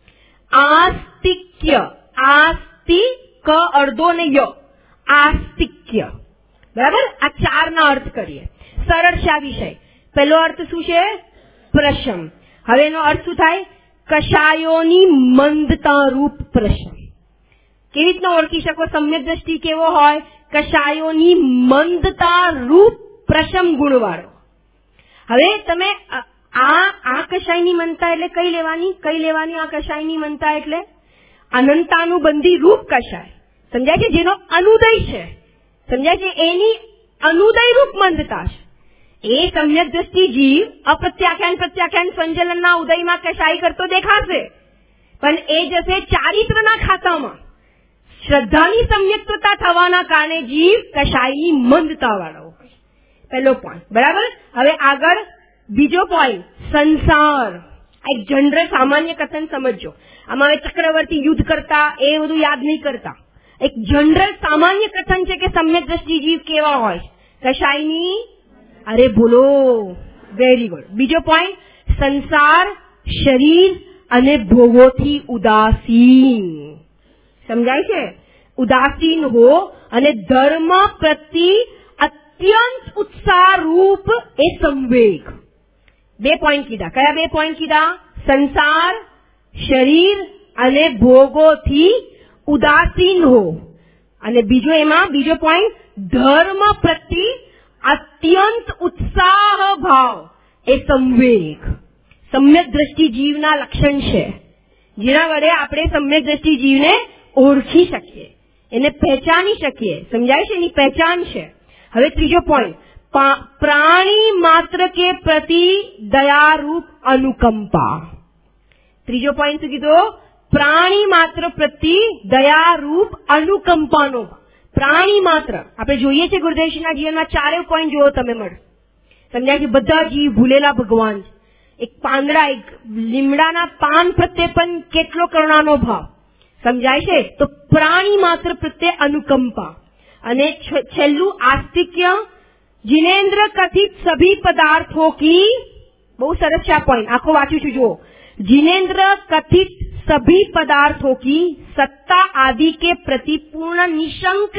આસ્તિક્ય, આસ્તિક અર્ધો ને ય, આસ્તિક્ય. બરાબર? આ 4 ના અર્થ કરીએ. સરળ છે આ વિષય. પહેલો અર્થ શું છે? પ્રશમ. હવે એનો અર્થ શું થાય? કશાયોની મંદતા રૂપ પ્રશમ. કેવી રીતના ઓળખી શકો સમ્યક દ્રષ્ટિ કેવો હોય? કશાયોની મંદતા રૂપ પ્રશમ ગુણવાળો. હવે તમે આ કશાયની મનતા એટલે કઈ લેવાની? કઈ લેવાની આ કશાયની મનતા એટલે? અનંતાનુબંધી રૂપ કશાય. સમજાય છે? જેનો અનુદય છે. સમજાય છે? એની અનુદય રૂપ મંદતા છે. એ સમ્યક દ્રષ્ટિ જીવ અપ્રત્યાખ્યાન પ્રત્યાખ્યાન સંજલનના ઉદયમાં કશાઈ કરતો દેખાશે, પણ એ જશે ચારિત્રના ખાતામાં. શ્રદ્ધાની સમ્યક્તતા થવાના કારણે જીવ કશાયની મંદતા વાળો હોય. પહેલો પોઈન્ટ. બરાબર? હવે આગળ બીજો પોઈન્ટ, સંસાર. એક જનરલ સામાન્ય કથન સમજજો. આમાં હવે ચક્રવર્તી યુદ્ધ કરતા એ બધું યાદ નહીં કરતા. એક જનરલ સામાન્ય કથન છે કે સમ્યક દ્રષ્ટિ જીવ કેવા હોય? કશાયની. અરે બોલો, વેરી ગુડ. બીજો પોઈન્ટ, સંસાર, શરીર અને ભોગોથી ઉદાસીન. સમજાય છે? ઉદાસીન હો અને ધર્મ પ્રતિ અત્યંત ઉત્સાહ રૂપ એ સંવેગ. 2 પોઈન્ટ કીધા. કયા 2 પોઈન્ટ કીધા? સંસાર, શરીર અને ભોગોથી ઉદાસીન હો. અને બીજો એમાં બીજો પોઈન્ટ, ધર્મ પ્રતિ અત્યંત ઉત્સાહ ભાવ એ સંવેગ. સમ્યક દ્રષ્ટિ જીવના લક્ષણ છે, જેના વડે આપણે સમ્યક દ્રષ્ટિ જીવને ઓળખી શકીએ, એને પહેચાની શકીએ. સમજાય છે? એની પહેચાન છે. હવે ત્રીજો પોઈન્ટ, પ્રાણી માત્ર કે પ્રતિ દયારૂપ અનુકંપા. ત્રીજો પોઈન્ટ શું કીધો? પ્રાણી માત્ર પ્રત્યે દયારૂપ અનુકંપાનો ભાવ. પ્રાણી માત્ર આપણે જોઈએ છે ગુરુદેવજીના જીવનમાં ચારે પોઈન્ટ જોવો તમે મળે. સમજાય છે? બધા જીવ ભૂલેલા ભગવાન છે. એક પાંદડા, એક લીમડાના પાન પ્રત્યે પણ કેટલો કરુણાનો ભાવ. સમજાય છે? તો પ્રાણી માત્ર પ્રત્યે અનુકંપા. અને છેલ્લું આસ્તિક્ય. जिनेन्द्र कथित सभी पदार्थों की, बहुत सरस છે આ પોઈન્ટ, આખો વાંચું છું જુઓ. जिनेन्द्र कथित सभी पदार्थों की सत्ता आदि के प्रति पूर्ण निशंक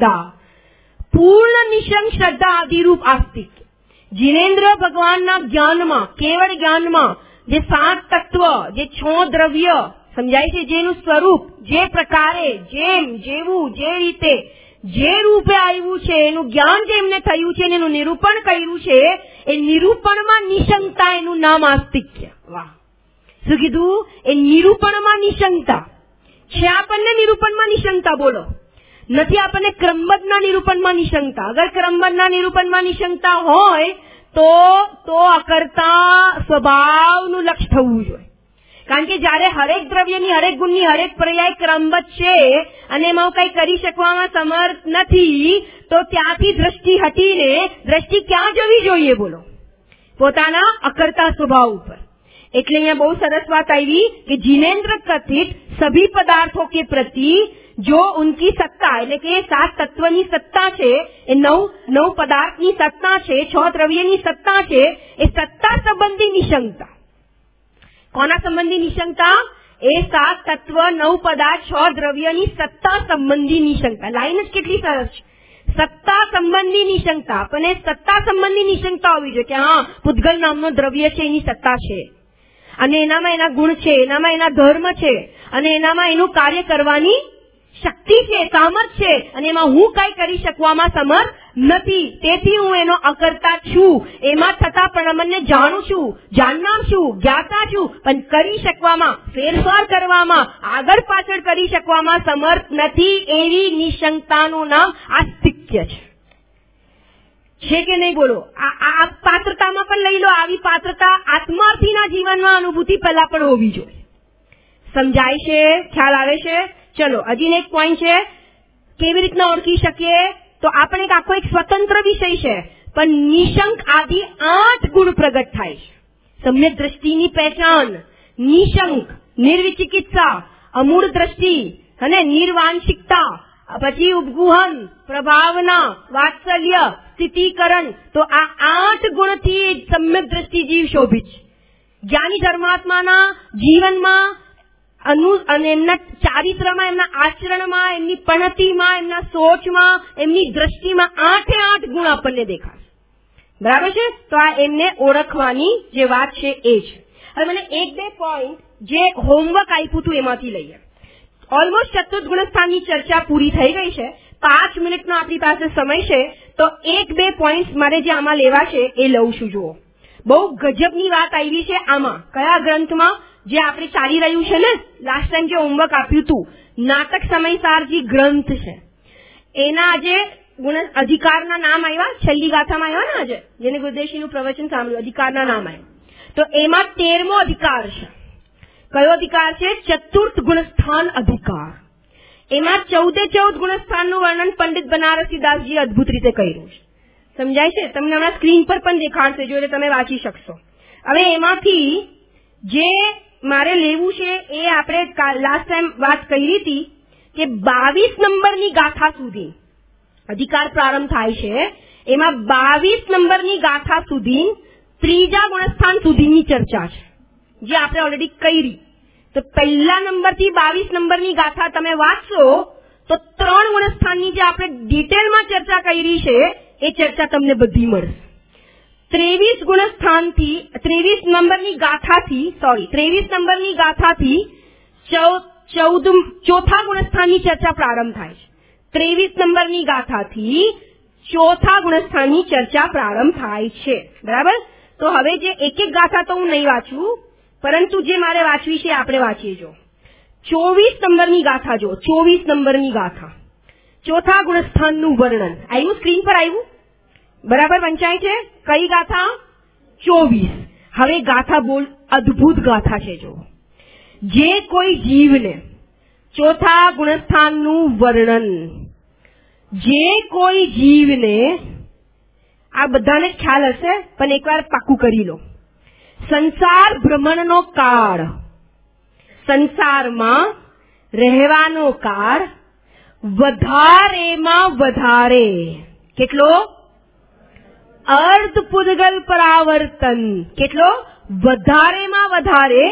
श्रद्धा आदि रूप आस्तिक. जिनेन्द्र भगवानના જ્ઞાનમાં, કેવળ જ્ઞાનમાં જે 7 તત્વ, જે 6 દ્રવ્ય સમજાય છે, જેનું સ્વરૂપ જે પ્રકારે, જેમ, જેવું, જે રીતે, જે રૂપે આવ્યું છે, એનું જ્ઞાન જેમને થયું છે, એનું નિરૂપણ કર્યું છે, એ નિરૂપણમાં નિશંકતા, એનું નામ આસ્તિક્ય. વાહ, શું કીધું? એ નિરૂપણમાં નિશંકતા છે. આપણને નિરૂપણમાં નિશંકતા બોલો નથી, આપણને ક્રમબદ્ધના નિરૂપણમાં નિશંકતા. અગર ક્રમબદ્ધના નિરૂપણમાં નિશંકતા હોય તો અકર્તા સ્વભાવનું લક્ષ થવું જોઈએ. કારણ કે જયારે હરેક દ્રવ્યની, હરેક ગુણની, હરેક પર્યાય ક્રમબદ્ધ છે અને એમાં કઈ કરી શકવામાં સમર્થ નથી, તો ત્યાંથી દ્રષ્ટિ હટીને દ્રષ્ટિ ક્યાં જવી જોઈએ બોલો? પોતાના અકર્તા સ્વભાવ ઉપર. એટલે અહીંયા બહુ સરસ વાત આવી કે जिनेन्द्र कथित सभी पदार्थों के प्रति जो उनकी सत्ता, એટલે કે 7 તત્વની સત્તા છે, એ 9 પદાર્થની સત્તા છે, 6 દ્રવ્યની સત્તા છે, એ સત્તા સંબંધી નિશંકતા. કોના સંબંધી નિશંકતા? એ 7 તત્વ, 9 પદાર્થ, 6 દ્રવ્યની સત્તા સંબંધી નિશંકતા. લાઈન જ કેટલી સરસ છે. સત્તા સંબંધી નિશંકતા. આપણને સત્તા સંબંધી નિશંકતા હોવી જોઈએ કે હા, પૂતગલ નામનો દ્રવ્ય છે, એની સત્તા છે, અને એનામાં એના ગુણ છે, એનામાં એના ધર્મ છે, અને એનામાં એનું કાર્ય કરવાની શક્તિ છે, સામર્થ છે, અને એમાં હું કઈ કરી શકવામાં સમર્થ નથી. તેથી હું એનો અકર્તા છું. એમાં થતા પણ મને જાણું છું, જાણનાર છું, જ્ઞાતા છું, પણ કરી શકવામાં, ફેરફાર કરવામાં, આગળ પાછળ કરી શકવામાં સમર્થ નથી. એવી નિશંકતાનું નામ આસ્તિક્ય છે કે નહીં બોલો? આ પાત્રતામાં પણ લઈ લો. આવી પાત્રતા આત્માર્થીના જીવનમાં અનુભૂતિ પહેલા પણ હોવી જોઈએ. સમજાય છે? ખ્યાલ આવે છે? ચલો, હજી એક પોઈન્ટ છે, કેવી રીતના ઓળખી શકીએ? તો આપણે આખો એક સ્વતંત્ર વિષય છે, પણ નિશંક આદિ 8 ગુણ પ્રગટ થાય છે. સમ્યક દ્રષ્ટિની પહેચાન, નિશંક, નિર્વિચિકિત્સા, અમૂળ દ્રષ્ટિ, અને નિર્વાંશિકતા, પછી ઉપગુહન, પ્રભાવના, વાત્સલ્ય, સ્થિતિકરણ. તો આ 8 ગુણથી સમ્યક દ્રષ્ટિ જીવ શોભિત છે. જ્ઞાની ધર્માત્માના જીવનમાં અને એમના ચારિત્રમાં, એમના આચરણમાં, એમની પણતીમાં, એમના સોચમાં, એમની દ્રષ્ટિમાં 8 ગુણ આપણને દેખાશે. બરાબર છે? તો આ એમને ઓળખવાની જે વાત છે એ છે. હવે મને 1-2 પોઈન્ટ જે હોમવર્ક આપ્યું હતું એમાંથી લઈએ. ઓલમોસ્ટ ચતુર્થ ગુણસ્થાનની ચર્ચા પૂરી થઈ ગઈ છે. 5 મિનિટનો આપણી પાસે સમય છે, તો 1-2 પોઈન્ટ મારે જે આમાં લેવા છે એ લઉં છું. જુઓ, બહુ ગજબની વાત આવી છે આમાં. કયા ગ્રંથમાં? જે આપણે ચાલી રહ્યું છે ને, લાસ્ટ ટાઈમ જે હોમવર્ક આપ્યું હતું, નાટક સમયસારજી ગ્રંથ છે, એના આજે અધિકારના નામ આવ્યા, છેલ્લી ગાથામાં આવ્યા ને આજે, જેને ગુરુદેવજીનું પ્રવચન સાંભળ્યું, અધિકારના નામ આવ્યા. તો એમાં 13મો અધિકાર છે. કયો અધિકાર છે? ચતુર્થ ગુણસ્થાન અધિકાર. એમાં 14 ગુણસ્થાનનું વર્ણન પંડિત બનારસીદાસજીએ અદભુત રીતે કર્યું છે. સમજાય છે? તમને હમણાં સ્ક્રીન પર પણ દેખાડશે, જો એટલે તમે વાંચી શકશો. હવે એમાંથી જે મારે લેવું છે એ આપણે લાસ્ટ ટાઈમ વાત કરી હતી કે 22 નંબરની ગાથા સુધી અધિકાર પ્રારંભ થાય છે. એમાં 22 નંબરની ગાથા સુધી ત્રીજા ગુણસ્થાન સુધીની ચર્ચા છે, જે આપણે ઓલરેડી કરી. તો પહેલા નંબરથી 22 નંબરની ગાથા તમે વાંચશો તો 3 ગુણસ્થાનની જે આપણે ડિટેલમાં ચર્ચા કરી છે એ ચર્ચા તમને બધી મળશે. 23 ગુણસ્થાનથી 23 નંબરની ગાથાથી ચોથા ગુણસ્થાનની ચર્ચા પ્રારંભ થાય છે. 23 નંબરની ગાથાથી ચોથા ગુણસ્થાનની ચર્ચા પ્રારંભ થાય છે. બરાબર? તો હવે જે એક ગાથા તો હું નહીં વાંચું, પરંતુ જે મારે વાંચવી છે આપણે વાંચીએ. જો 24 નંબરની ગાથા, જો 24 નંબરની ગાથા, ચોથા ગુણસ્થાનનું વર્ણન આવ્યું, સ્ક્રીન પર આવ્યું. બરાબર વંચાય છે? કઈ ગાથા? 24. હવે ગાથા બોલ, અદ્ભુત ગાથા છે. જો જે કોઈ જીવને, ચોથા ગુણસ્થાનનું વર્ણન, જે કોઈ જીવને, આ બધાને ખ્યાલ હશે પણ એકવાર પાકું કરી લો. સંસાર ભ્રમણનો કાળ, સંસારમાં રહેવાનો કાળ વધારેમાં વધારે કેટલો? અર્ધ પૂદગલ પરાવર્તન. કેટલો? વધારેમાં વધારે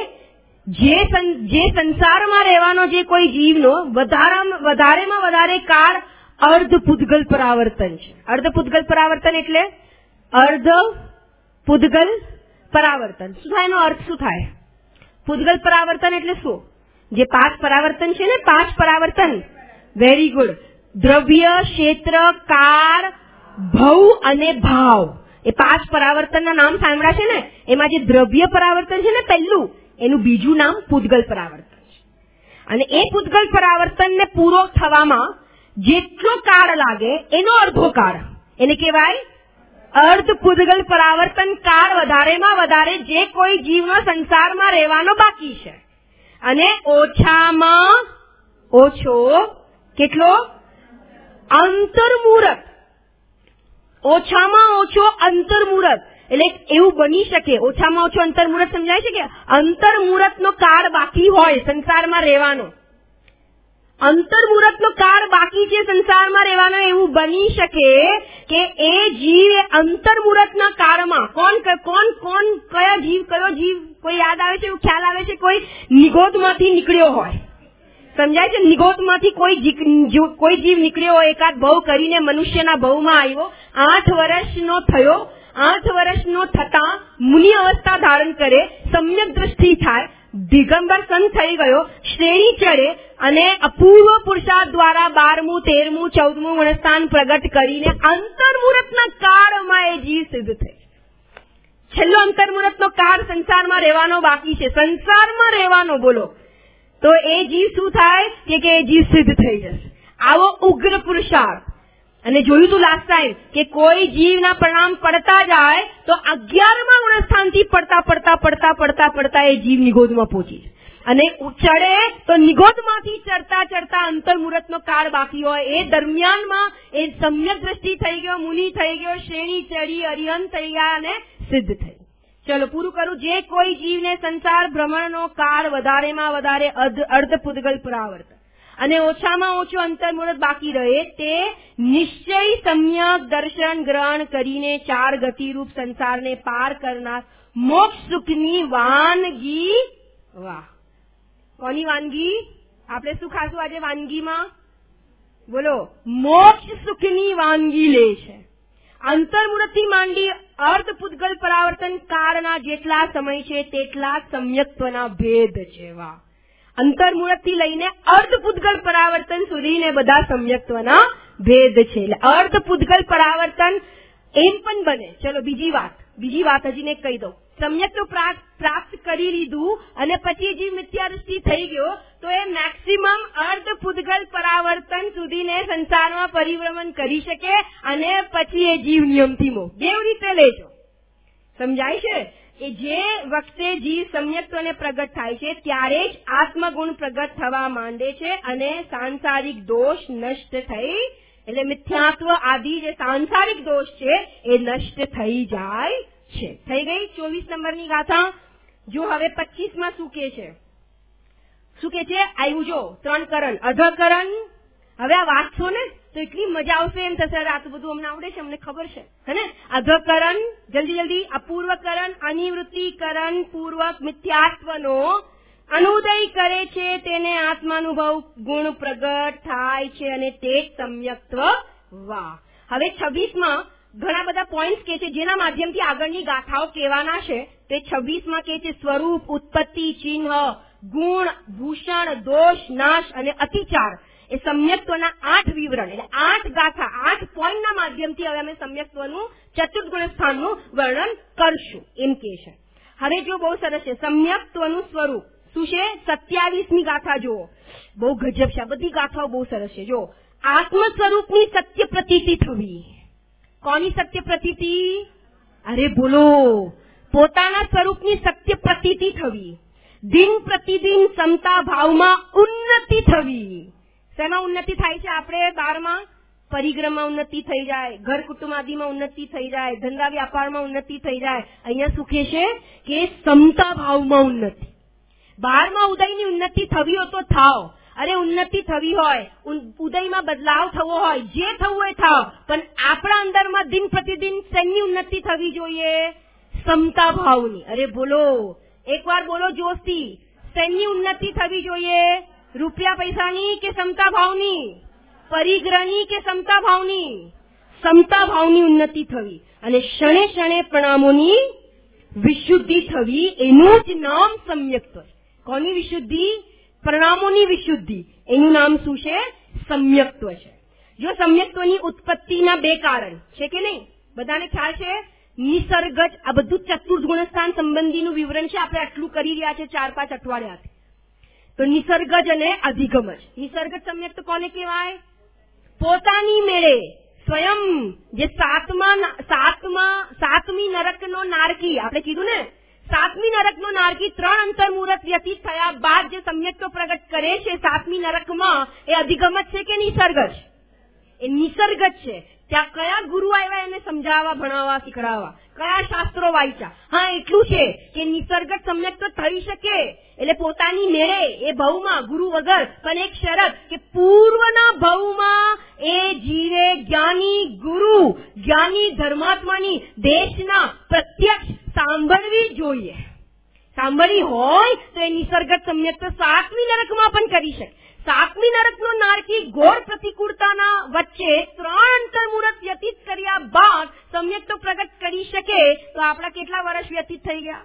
જે સંસારમાં રહેવાનો જે કોઈ જીવનો વધારેમાં વધારે કાળ અર્ધ પૂદગલ પરાવર્તન છે. અર્ધ પૂદગલ પરાવર્તન એટલે અર્ધ પૂદગલ પરાવર્તન. શું થાય? એનો અર્થ શું થાય? પૂદગલ પરાવર્તન એટલે શું? જે 5 પરાવર્તન છે ને, 5 પરાવર્તન. Very good. દ્રવ્ય, ક્ષેત્ર, કાળ, ભવ અને ભાવ, એ 5 પરાવર્તનના નામ સાંભળ્યા છે ને. એમાં જે દ્રવ્ય પરાવર્તન છે ને પહેલું, એનું બીજું નામ પૂદગલ પરાવર્તન છે. અને એ પૂદગલ પરાવર્તનને પૂરો થવામાં જેટલો કાળ લાગે એનો અડધો કાળ એને કહેવાય અર્ધ પૂદગલ પરાવર્તન કાળ. વધારેમાં વધારે જે કોઈ જીવનો સંસારમાં રહેવાનો બાકી છે. અને ઓછામાં ઓછો કેટલો? અંતર્મુહૂર્ત. ઓછામાં ઓછો અંતર્મુહૂર્ત એટલે એવું બની શકે, ઓછામાં ઓછો અંતર્મુહૂર્ત સમજાય છે કે અંતર્મુહૂર્તનો કાળ બાકી હોય સંસારમાં રહેવાનો. અંતર્મુહૂર્તનો કાળ બાકી છે સંસારમાં રહેવાનો. એવું બની શકે કે એ જીવ અંતર્મુહૂર્તના કાળમાં કયો જીવ કોઈ યાદ આવે છે? એવું ખ્યાલ આવે છે? કોઈ નિગોદમાંથી નીકળ્યો હોય. સમજાય છે? નિગોદમાંથી કોઈ જીવ નીકળ્યો હોય, એકાદ ભવ કરીને મનુષ્યના ભવમાં આવ્યો, 8 વર્ષનો થયો. 8 વર્ષનો થતા મુનિ અવસ્થા ધારણ કરે, સમ્યક દ્રષ્ટિ થાય, દિગંબર સંત થઈ ગયો, શ્રેણી ચડે અને અપૂર્વ પુરુષાર્થ દ્વારા 12મું, 13મું, 14મું ગુણસ્થાન પ્રગટ કરીને અંતર્મુહૂર્તના કાળમાં એ જીવ સિદ્ધ થઈ. છેલ્લો અંતર્મુહૂર્તનો કાળ સંસારમાં રહેવાનો બાકી છે. સંસારમાં રહેવાનો બોલો તો એ જીવ શું થાય કે એ જીવ સિદ્ધ થઈ જશે. આવો ઉગ્ર પુરુષાર્થ. અને જોયું તું લાસ્ટ ટાઈમ કે કોઈ જીવના પરિણામ પડતા જાય તો 11મા ગુણસ્થાનથી પડતા એ જીવ નિગોદમાં પહોંચી અને ચડે તો નિગોદમાંથી ચડતા અંતર્મુહૂર્તનો કાળ બાકી હોય. એ દરમિયાનમાં એ સમ્યક દ્રષ્ટિ થઈ ગયો, મુનિ થઈ ગયો, શ્રેણી ચડી, અરિહંત થઈ ગયા અને સિદ્ધ થઈ. ચલો પૂરું કરું. જે કોઈ જીવને સંસાર ભ્રમણનો કાળ વધારેમાં વધારે અર્ધ પૂદગલ પરાવર્તન અને ઓછામાં ઓછું અંતર્મુહૂર્ત બાકી રહે, તે નિશ્ચય સમ્યક દર્શન ગ્રહણ કરીને 4 ગતિરૂપ સંસારને પાર કરનાર મોક્ષ સુખની વાનગી. વાહ! કોની વાનગી? આપણે શું ખાશું આજે વાનગીમાં? બોલો. મોક્ષ સુખની વાનગી લે છે. અંતર્મુહૂર્તથી માંડી અર્ધ પૂદગલ પરાવર્તન કાળના જેટલા સમય છે તેટલા સમ્યક્ત્વના ભેદ છે. વાહ! અંતર્મુહૂર્તથી લઈને અર્ધ પૂદગલ પરાવર્તન સુધીને બધા સમ્યક્ત્વના ભેદ છે. એટલે અર્ધ પૂદગલ પરાવર્તન એમ પણ બને. ચલો બીજી વાત હજી કહી દઉં. સમ્યક્ત્વ પ્રાપ્ત કરી લીધું અને પછી જીવ મિથ્યા દૃષ્ટિ થઈ ગયો તો એ મેક્સિમમ અર્ધ પૂદગલ પરાવર્તન સુધીને સંસારમાં પરિભ્રમણ કરી શકે અને પછી એ જીવ નિયમથી મોહ. બેવ રીતે લેજો. સમજાય છે? એ જે વખતે જીવ સમ્યક્ત્વને પ્રગટ થાય છે ત્યારે જ આત્મગુણ પ્રગટ થવા માંડે છે અને સાંસારિક દોષ નષ્ટ થઈ, એટલે મિથ્યાત્વ આદિ જે સાંસારિક દોષ છે એ નષ્ટ થઈ જાય છે. થઈ ગઈ 24 નંબરની ગાથા. જો હવે 25માં શું કે છે? આવ્યું જો 3 કરણ, અધકરણ. હવે આ વાંચશો ને તો એટલી મજા આવશે એમ થશે આ તો બધું અમને આવડે છે, અમને ખબર છે હે. અધકરણ જલ્દી અપૂર્વકરણ, અનિવૃત્તિકરણ પૂર્વક મિથ્યાત્વનો અનુદય કરે છે, તેને આત્માનુભવ ગુણ પ્રગટ થાય છે અને તે સમ્યક્ત્વ. વાહ! હવે 26માં ઘણા બધા પોઈન્ટ કે છે જેના માધ્યમથી આગળની ગાથાઓ કહેવાના છે. તે 26માં કે છે સ્વરૂપ, ઉત્પત્તિ, ચિહ્ન, ગુણ, ભૂષણ, દોષ, નાશ અને અતિચાર. એ સમ્યક્ત્વના 8 વિવરણ, એટલે 8 ગાથા, 8 પોઈન્ટના માધ્યમથી હવે અમે સમ્યક્ત્વનું ચતુર્ગુણ સ્થાનનું વર્ણન કરશું એમ કે છે. હવે જો બહુ સરસ છે સમ્યક્ત્વનું સ્વરૂપ શું છે? 27મી ગાથા જુઓ. બહુ ગજબ છે. આ બધી ગાથાઓ બહુ સરસ છે. જો આત્મ સ્વરૂપની સત્ય પ્રતીતિ થવી. કોની સત્ય પ્રતીતિ? અરે બોલો. પોતાના સ્વરૂપની સત્ય પ્રતીતિ થવી. દિન પ્રતિદિન સમતા ભાવમાં ઉન્નતિ થવી. શેમાં ઉન્નતિ થાય છે? આપણે 12માં પરિગ્રહમાં ઉન્નતિ થઈ જાય, ઘર કુટુંબ આદિમાં ઉન્નતિ થઈ જાય, ધંધા વ્યાપારમાં ઉન્નતિ થઈ જાય. અહીંયા શું કહે છે કે સમતા ભાવમાં ઉન્નતિ. 12માં ઉદયની ઉન્નતિ થવી હોય તો થાવ. અરે ઉન્નતિ થવી હોય, ઉદયમાં બદલાવ થવો હોય, જે થવું હોય થાવ, પણ આપણા અંદરમાં દિન પ્રતિદિન શેની ઉન્નતિ થવી જોઈએ? સમતા ભાવની. અરે બોલો, એકવાર બોલો જોશથી, શેની ઉન્નતિ થવી જોઈએ? રૂપિયા પૈસાની કે સમતા ભાવની? પરિગ્રહની કે સમતા ભાવની? સમતા ભાવની ઉન્નતિ થવી. અને ક્ષણે ક્ષણે પ્રણામોની વિશુદ્ધિ થવી, એનું જ નામ સમ્યક્ત્વ. કોની વિશુદ્ધિ? પ્રણામોની વિશુદ્ધિ. એનું નામ શું છે? સમ્યક્ત્વ છે. જો સમ્યક્ત્વની ઉત્પત્તિના 2 કારણ છે કે નહીં? બધાને ખ્યાલ છે? નિસર્ગજ, આ બધું ચતુર્થ ગુણસ્થાન સંબંધીનું વિવરણ છે. આપણે આટલું કરી રહ્યા છે 4-5 અઠવાડિયાથી. તો નિસર્ગજ અને અધિગમજ. નિસર્ગજ સમ્યક્ત્વ કોને કહેવાય? પોતાની મેળે સ્વયં જે સાતમી નરકનો નારકી, આપણે કીધું ને, 7મી નરકનો નારકી 3 અંતર મુહૂર્ત વ્યતીત થયા બાદ જે સમ્યક્ત્વ પ્રગટ કરે છે 7મી નરકમાં, એ અધિગમજ છે કે નિસર્ગજ? એ નિસર્ગજ છે. ત્યાં કયા ગુરુ આવ્યા એને સમજાવવા, ભણાવવા, શીખડાવવા? કયા શાસ્ત્રો વાંચ્યા? હા, એટલું છે કે નિસર્ગજ સમ્યક્ત્વ થઈ શકે એટલે પોતાની મેળે એ ભવમાં ગુરુ વગર, પણ એક શરત કે પૂર્વના ભવમાં એ જીવે જ્ઞાની ગુરુ, જ્ઞાની ધર્માત્માની દેશના પ્રત્યક્ષ સાંભળવી જોઈએ. સાંભળી હોય તો એ નિસર્ગજ સમ્યક્ત્વ 7મી નરકમાં પણ કરી શકે. 7મી નરકનો નારકી ઘોર પ્રતિકૂળતાના વચ્ચે 3 અંતર મુહૂર્ત વ્યતીત કર્યા બાદ સમ્યક્ત્વ પ્રગટ કરી શકે તો આપણા કેટલા વર્ષ વ્યતીત થઈ ગયા?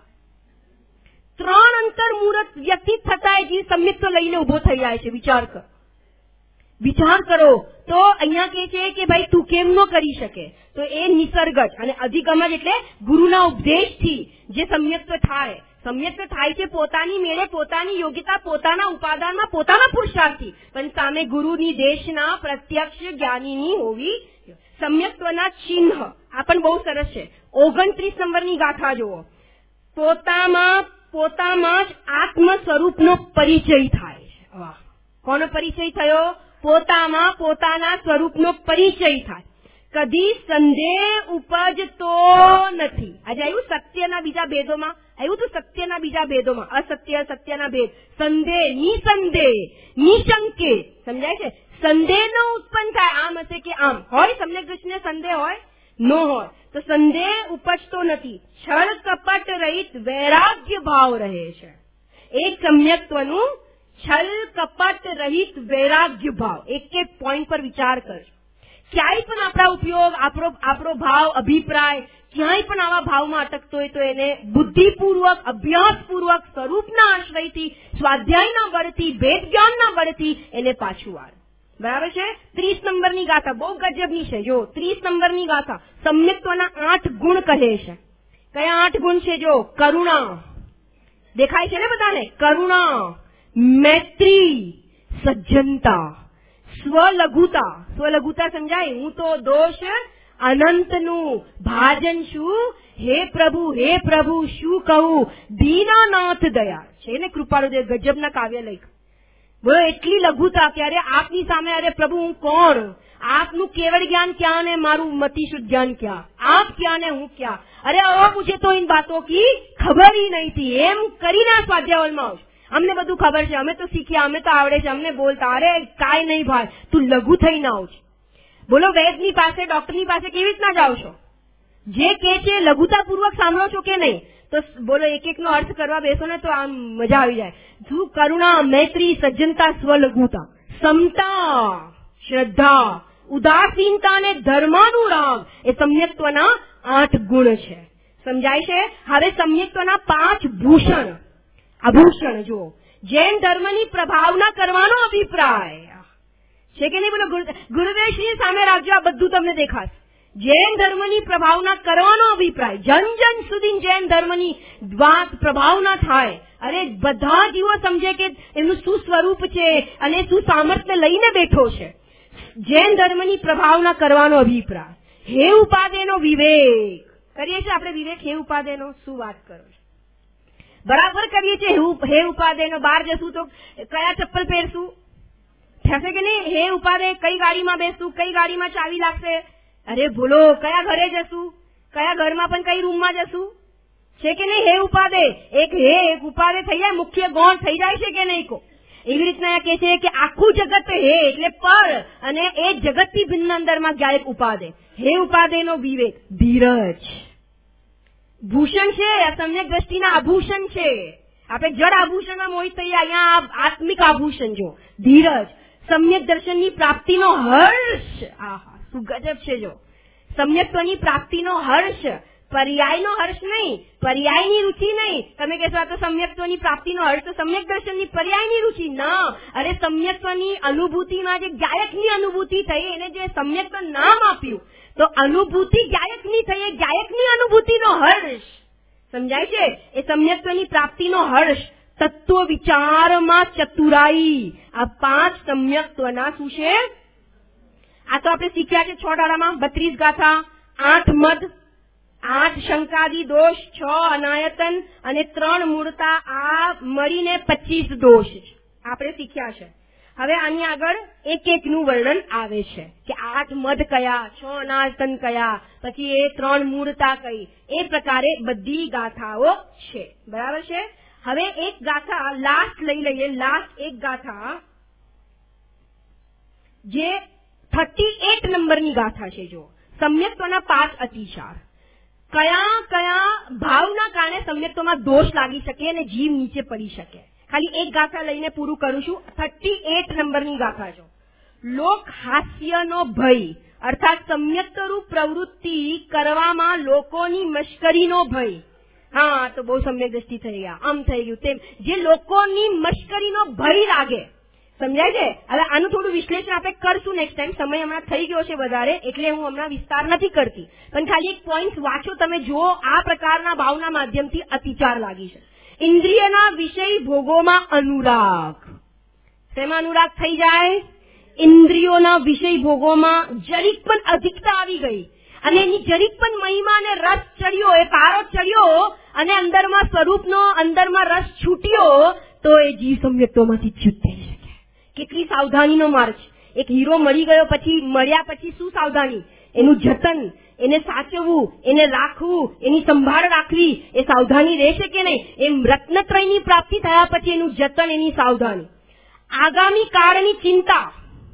3 અંતર મુહૂર્ત વ્યતીત થતા એ જીવ સમ્યક્ત્વ લઈને ઉભો થઈ જાય છે. વિચાર કરો. તો અહીંયા કહે છે કે ભાઈ તું કેમ ન કરી શકે? તો એ નિસર્ગજ અને અધિગમજ એટલે ગુરુના ઉપદેશથી જે સમ્યક્ત્વ થાય. સમ્યક્ત્વ થાય છે પોતાની મેળે, પોતાની યોગ્યતા, પોતાના ઉપાદાનમાં, પોતાના પુરુષાર્થથી, પણ સામે ગુરુની દેશના પ્રત્યક્ષ જ્ઞાનીની હોવી. સમ્યક્ત્વના ચિહ્ન આ પણ બહુ સરસ છે. 29 નંબરની ગાથા જુઓ. પોતામાં જ આત્મ સ્વરૂપનો પરિચય થાય છે. વાહ! કોનો પરિચય થયો? પોતામાં પોતાના સ્વરૂપનો પરિચય થાય. કદી સંદેહ ઉપજતો નથી. આજે આવ્યું સત્યના બીજા ભેદોમાં, આવ્યું તો સત્યના બીજા ભેદોમાં, અસત્ય, સત્યના ભેદ. સંદેહ, નિસંદેહ, નિશંકે. સમજાય છે? સંદેહ ન ઉત્પન્ન થાય આમ હશે કે આમ હોય. સમ્યક દૃષ્ટિને સંદેહ હોય? ન હોય. તો સંદેહ ઉપજતો નથી. છળ કપટ રહિત વૈરાગ્ય ભાવ રહે છે. એક સમ્યક્ત્વનું છલ કપટ રહિત વૈરાગ્ય ભાવ. એક પોઈન્ટ પર વિચાર કરજો. ક્યાંય પણ આપણા ઉપયોગ, આપણો ભાવ, અભિપ્રાય ક્યાંય પણ આવા ભાવમાં અટકતો હોય તો એને બુદ્ધિપૂર્વક, અભ્યાસપૂર્વક, સ્વરૂપના આશ્રયથી, સ્વાધ્યાયના બળથી, ભેદ જ્ઞાનના બળથી એને પાછું વાળ. બરાબર છે? 30 નંબરની ગાથા બહુ ગજબની છે. જો 30 નંબરની ગાથા સમ્યક્ત્વના 8 ગુણ કહે છે. કયા 8 ગુણ છે? જો કરુણા, દેખાય છે ને બધાને? કરુણા, મૈત્રી, સજ્જનતા, સ્વલઘુતા. સ્વલઘુતા સમજાય? હું તો દોષ અનંતનું ભાજન છું, હે પ્રભુ શું કહું, દીનાનાથ દયા છે ને કૃપાળુ દેવ. ગજબના કાવ્ય લખ. બોલો, એટલી લઘુતા કે અરે આપની સામે, અરે પ્રભુ હું કોણ? આપનું કેવળ જ્ઞાન ક્યાં ને મારું મતિશુદ્ધ જ્ઞાન ક્યાં? આપ ક્યાં ને હું ક્યાં? અરે મુझे तो इन बातों की खबर ही नहीं थी. એમ કરીને સ્વાધ્યાયમાં આવશે. અમને બધું ખબર છે, અમે તો શીખ્યા, અમે તો આવડે છે, અમને બોલતા. અરે કાંઈ નહીં ભાઈ, તું લઘુ થઈને આવ છે. બોલો, વૈદની પાસે, ડોક્ટરની પાસે કેવી રીતના જાઓ છો? જે કે છે લઘુતાપૂર્વક સાંભળો છો કે નહીં? તો બોલો, એક નો અર્થ કરવા બેસો ને તો આમ મજા આવી જાય. શું? કરુણા, મૈત્રી, સજ્જનતા, સ્વલઘુતા, સમતા, શ્રદ્ધા, ઉદાસીનતા અને ધર્માનુરાગ એ સમ્યક્ત્વના 8 ગુણ છે. સમજાય છે? હવે સમ્યક્ત્વના 5 ભૂષણ, આભૂષણ જુઓ. જૈન ધર્મની પ્રભાવના કરવાનો અભિપ્રાય છે કે નહીં? બોલો, ગુરુદેવશ્રી સામે રાખજો, આ બધું તમને દેખાશે. જૈન ધર્મની પ્રભાવના કરવાનો અભિપ્રાય. જન જન સુધી જૈન ધર્મની વાત પ્રભાવના થાય. અરે બધા જીવો સમજે કે એનું શું સ્વરૂપ છે અને શું સામર્થ્ય લઈને બેઠો છે. જૈન ધર્મની પ્રભાવના કરવાનો અભિપ્રાય. હે ઉપાદેનો વિવેક કરીએ છીએ આપણે. વિવેક હે ઉપાદેનો શું વાત કરો છો? બરાબર કરીએ છીએ હે ઉપાદેયનો. બહાર જશું તો કયા ચપ્પલ પહેરશું, થશે કે નહીં? હે ઉપાદેય, કઈ ગાડીમાં બેસશું, કઈ ગાડીમાં ચાવી લાગશે, અરે બોલો, કયા ઘરે જશું, કયા ઘરમાં પણ કઈ રૂમમાં જશું, છે કે નહીં? હે ઉપાદેય, એક ઉપાદેય થઈ જાય, મુખ્ય ગૌણ થઈ જાય છે કે નહીં? એવી રીતના કે છે કે આખું જગત હે એટલે પર, અને એ જગતથી ભિન્ન અંદરમાં ગયા એક ઉપાદેય. હે ઉપાદેયનો વિવેક, ધીરજ ભૂષણ છે, સમ્યક દ્રષ્ટિના આભૂષણ છે. આપણે જડ આભૂષણમાં મોહિત થઈએ, અહીંયા આત્મિક આભૂષણ જો ધીરજ, સમ્યક દર્શનની પ્રાપ્તિનો હર્ષ. આહા, શું ગજબ છે! જો સમ્યક્ત્વની પ્રાપ્તિનો હર્ષ, પર્યાયનો હર્ષ નહીં, પર્યાયની રુચિ નહીં. તમે કહેશો આ તો સમ્યક્ત્વની પ્રાપ્તિનો હર્ષ તો સમ્યક દર્શનની પર્યાયની રુચિ ના. અરે સમ્યક્ત્વની અનુભૂતિમાં જે ગાયકની અનુભૂતિ થઈ, એને જે સમ્યક્ત્વ નામ આપ્યું, તો અનુભૂતિ ગાયકની થઈ, ગાયકની અનુભૂતિનો હર્ષ. સમજાય છે? એ સમ્યક્ત્વની પ્રાપ્તિનો હર્ષ. તત્વ વિચારમાં ચતુરાઈ, આ 5 સમ્યક્ત્વના શું છે? આ તો આપણે શીખ્યા છે 6 દાડામાં 32 ગાથા, 8 મદ, 8 શંકાદી દોષ, 6 અનાયતન અને 3 મૂળતા. આ મળીને 25 દોષ આપણે શીખ્યા છે. હવે આની આગળ એક નું વર્ણન આવે છે કે 8 મદ કયા, 6 અનાયતન કયા, પછી એ 3 મૂળતા કઈ, એ પ્રકારે બધી ગાથાઓ છે. બરાબર છે? હવે એક ગાથા લાસ્ટ લઈ લઈએ. લાસ્ટ એક ગાથા જે 38 નંબરની ગાથા છે. જો સમ્યક્ત્વના 5 અતિચાર, કયા કયા ભાવના કારણે સમ્યક્ત્વમાં દોષ લાગી શકે અને જીવ નીચે પડી શકે. ખાલી એક ગાથા લઈને પૂરું કરું છું. 38 નંબરની ગાથા જો લોક હાસ્યનો ભય, અર્થાત સમ્યક્તરૂપ પ્રવૃત્તિ કરવામાં લોકોની મશ્કરીનો ભય. હા, તો બહુ સમ્યક દ્રષ્ટિ થઈ ગયા, આમ થઈ ગયું તેમ, જે લોકોની મશ્કરીનો ભય લાગે. સમજાય છે? હવે આનું થોડું વિશ્લેષણ આપણે કરશું નેક્સ્ટ ટાઈમ. સમય હમણાં થઈ ગયો છે વધારે, એટલે હું હમણાં વિસ્તાર નથી કરતી, પણ ખાલી એક પોઈન્ટ વાંચો તમે. જુઓ, આ પ્રકારના ભાવના માધ્યમથી અતિચાર લાગી છે. ઇન્દ્રિયના વિષય ભોગોમાં અનુરાગ. શેમાં અનુરાગ થઈ જાય? ઇન્દ્રિયોના વિષય ભોગોમાં જરીક પણ અધિકતા આવી ગઈ, અને એની જરીક પણ મહિમા અને રસ ચડ્યો, એ પારો ચડ્યો, અને અંદરમાં સ્વરૂપનો અંદરમાં રસ છૂટ્યો, તો એ જીવ સમ્યક્ત્વમાંથી ચ્યુત થઈ શકે. કેટલી સાવધાનીનો માર્ગ. એક હીરો મળી ગયો પછી, મળ્યા પછી શું સાવધાની? એનું જતન, એને સાચવવું, એને રાખવું, એની સંભાળ રાખવી, એ સાવધાની રહેશે કે નહીં? એમ રત્નત્રયની પ્રાપ્તિ થયા પછી એનું જતન, એની સાવધાની. આગામી કાળની ચિંતા.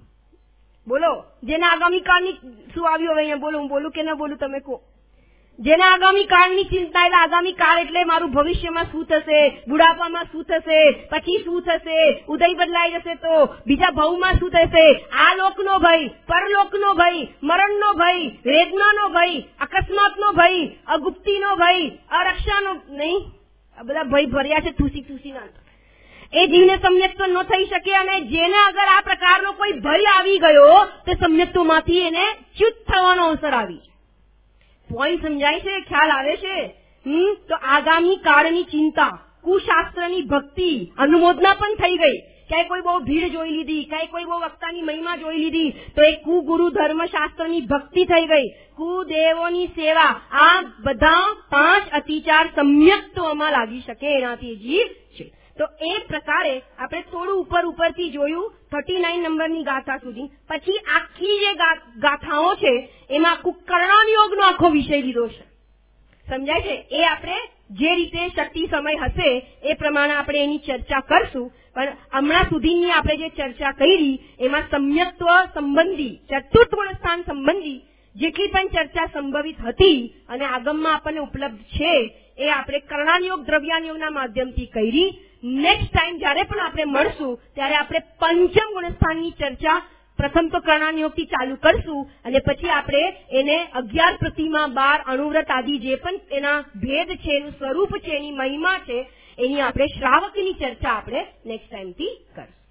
બોલો, જેને આગામી કાળની શું આવ્યું હવે અહીંયા? બોલો, હું બોલું કે ના બોલું? તમે કહો. જેને આગામી કાળની ચિંતા, એટલે આગામી કાળ એટલે મારું ભવિષ્યમાં શું થશે, બુઢાપામાં શું થશે, પછી શું થશે, ઉદય બદલાઈ જશે તો બીજા ભાવમાં શું થશે, આ લોકનો ભય, પરલોકનો ભય, મરણનો ભય, વેદનાનો ભય, અકસ્માતનો ભય, અગુપ્તિનો ભય, અરક્ષાનો નહીં, આ બધા ભય ભર્યા છે ઠૂસી ના. એ જીવને સમ્યક્ત્વ ન થઈ શકે, અને જેને અગર આ પ્રકારનો કોઈ ભય આવી ગયો તે સમ્યક્ત્વમાંથી એને ચ્યુત થવાનો અવસર આવી. પોઈન્ટ સમજાય છે? ખ્યાલ આવે છે? તો આગામી કાળની ચિંતા, કુશાસ્ત્રની ભક્તિ, અનુમોદના પણ થઈ ગઈ. ક્યાંય કોઈ બહુ ભીડ જોઈ લીધી, ક્યાંય કોઈ બહુ વક્તાની મહિમા જોઈ લીધી, તો એ કુગુરુ ધર્મશાસ્ત્રની ભક્તિ થઈ ગઈ, કુદેવોની સેવા. આ બધા 5 અતિચાર સમ્યક્ત્વમાં લાગી શકે, એનાથી જીવ છે. તો એ પ્રકારે આપણે થોડું ઉપરથી જોયું 39 નંબરની ગાથા સુધી. પછી આખી જે ગાથાઓ છે એમાં આખું કર્ણાનુયોગનો આખો વિષય લીધો છે. સમજાય છે? એ આપણે જે રીતે શક્તિ સમય હશે એ પ્રમાણે આપણે એની ચર્ચા કરશું. પણ હમણાં સુધીની આપણે જે ચર્ચા કરી એમાં સમ્યક્ત્વ સંબંધી, ચતુર્થ ગુણસ્થાન સંબંધી જેટલી પણ ચર્ચા સંભવિત હતી અને આગમમાં આપણને ઉપલબ્ધ છે એ આપણે કર્ણાનુયોગ દ્રવ્યાનુયોગના માધ્યમથી કરી. નેક્સ્ટ ટાઈમ જયારે પણ આપણે મળશું ત્યારે આપણે પંચમ ગુણસ્થાનની ચર્ચા પ્રથમ તો કર્ણાનુયોગથી ચાલુ કરશું, અને પછી આપણે એને 11 પ્રતિમા, 12 અણુવ્રત આદિ જે પણ એના ભેદ છે, એનું સ્વરૂપ છે, એની મહિમા છે, એની આપણે શ્રાવકની ચર્ચા આપણે નેક્સ્ટ ટાઈમથી કરશું.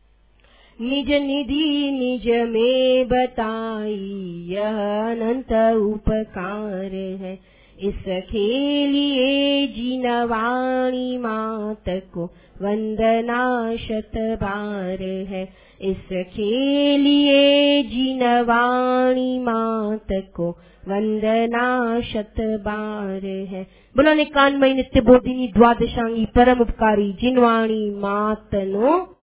નિજ નિધિ નિજ મેં બતાઈ, યહ અનંત ઉપકાર હૈ, इसके लिए जिनवाणी मात को वंदना शत बार है। इसके लिए जिनवाणी मात को वंदना शत बार है। बोलो निकानमयी नित्य बोधिनी द्वादशांगी परम उपकारी जिनवाणी मातनो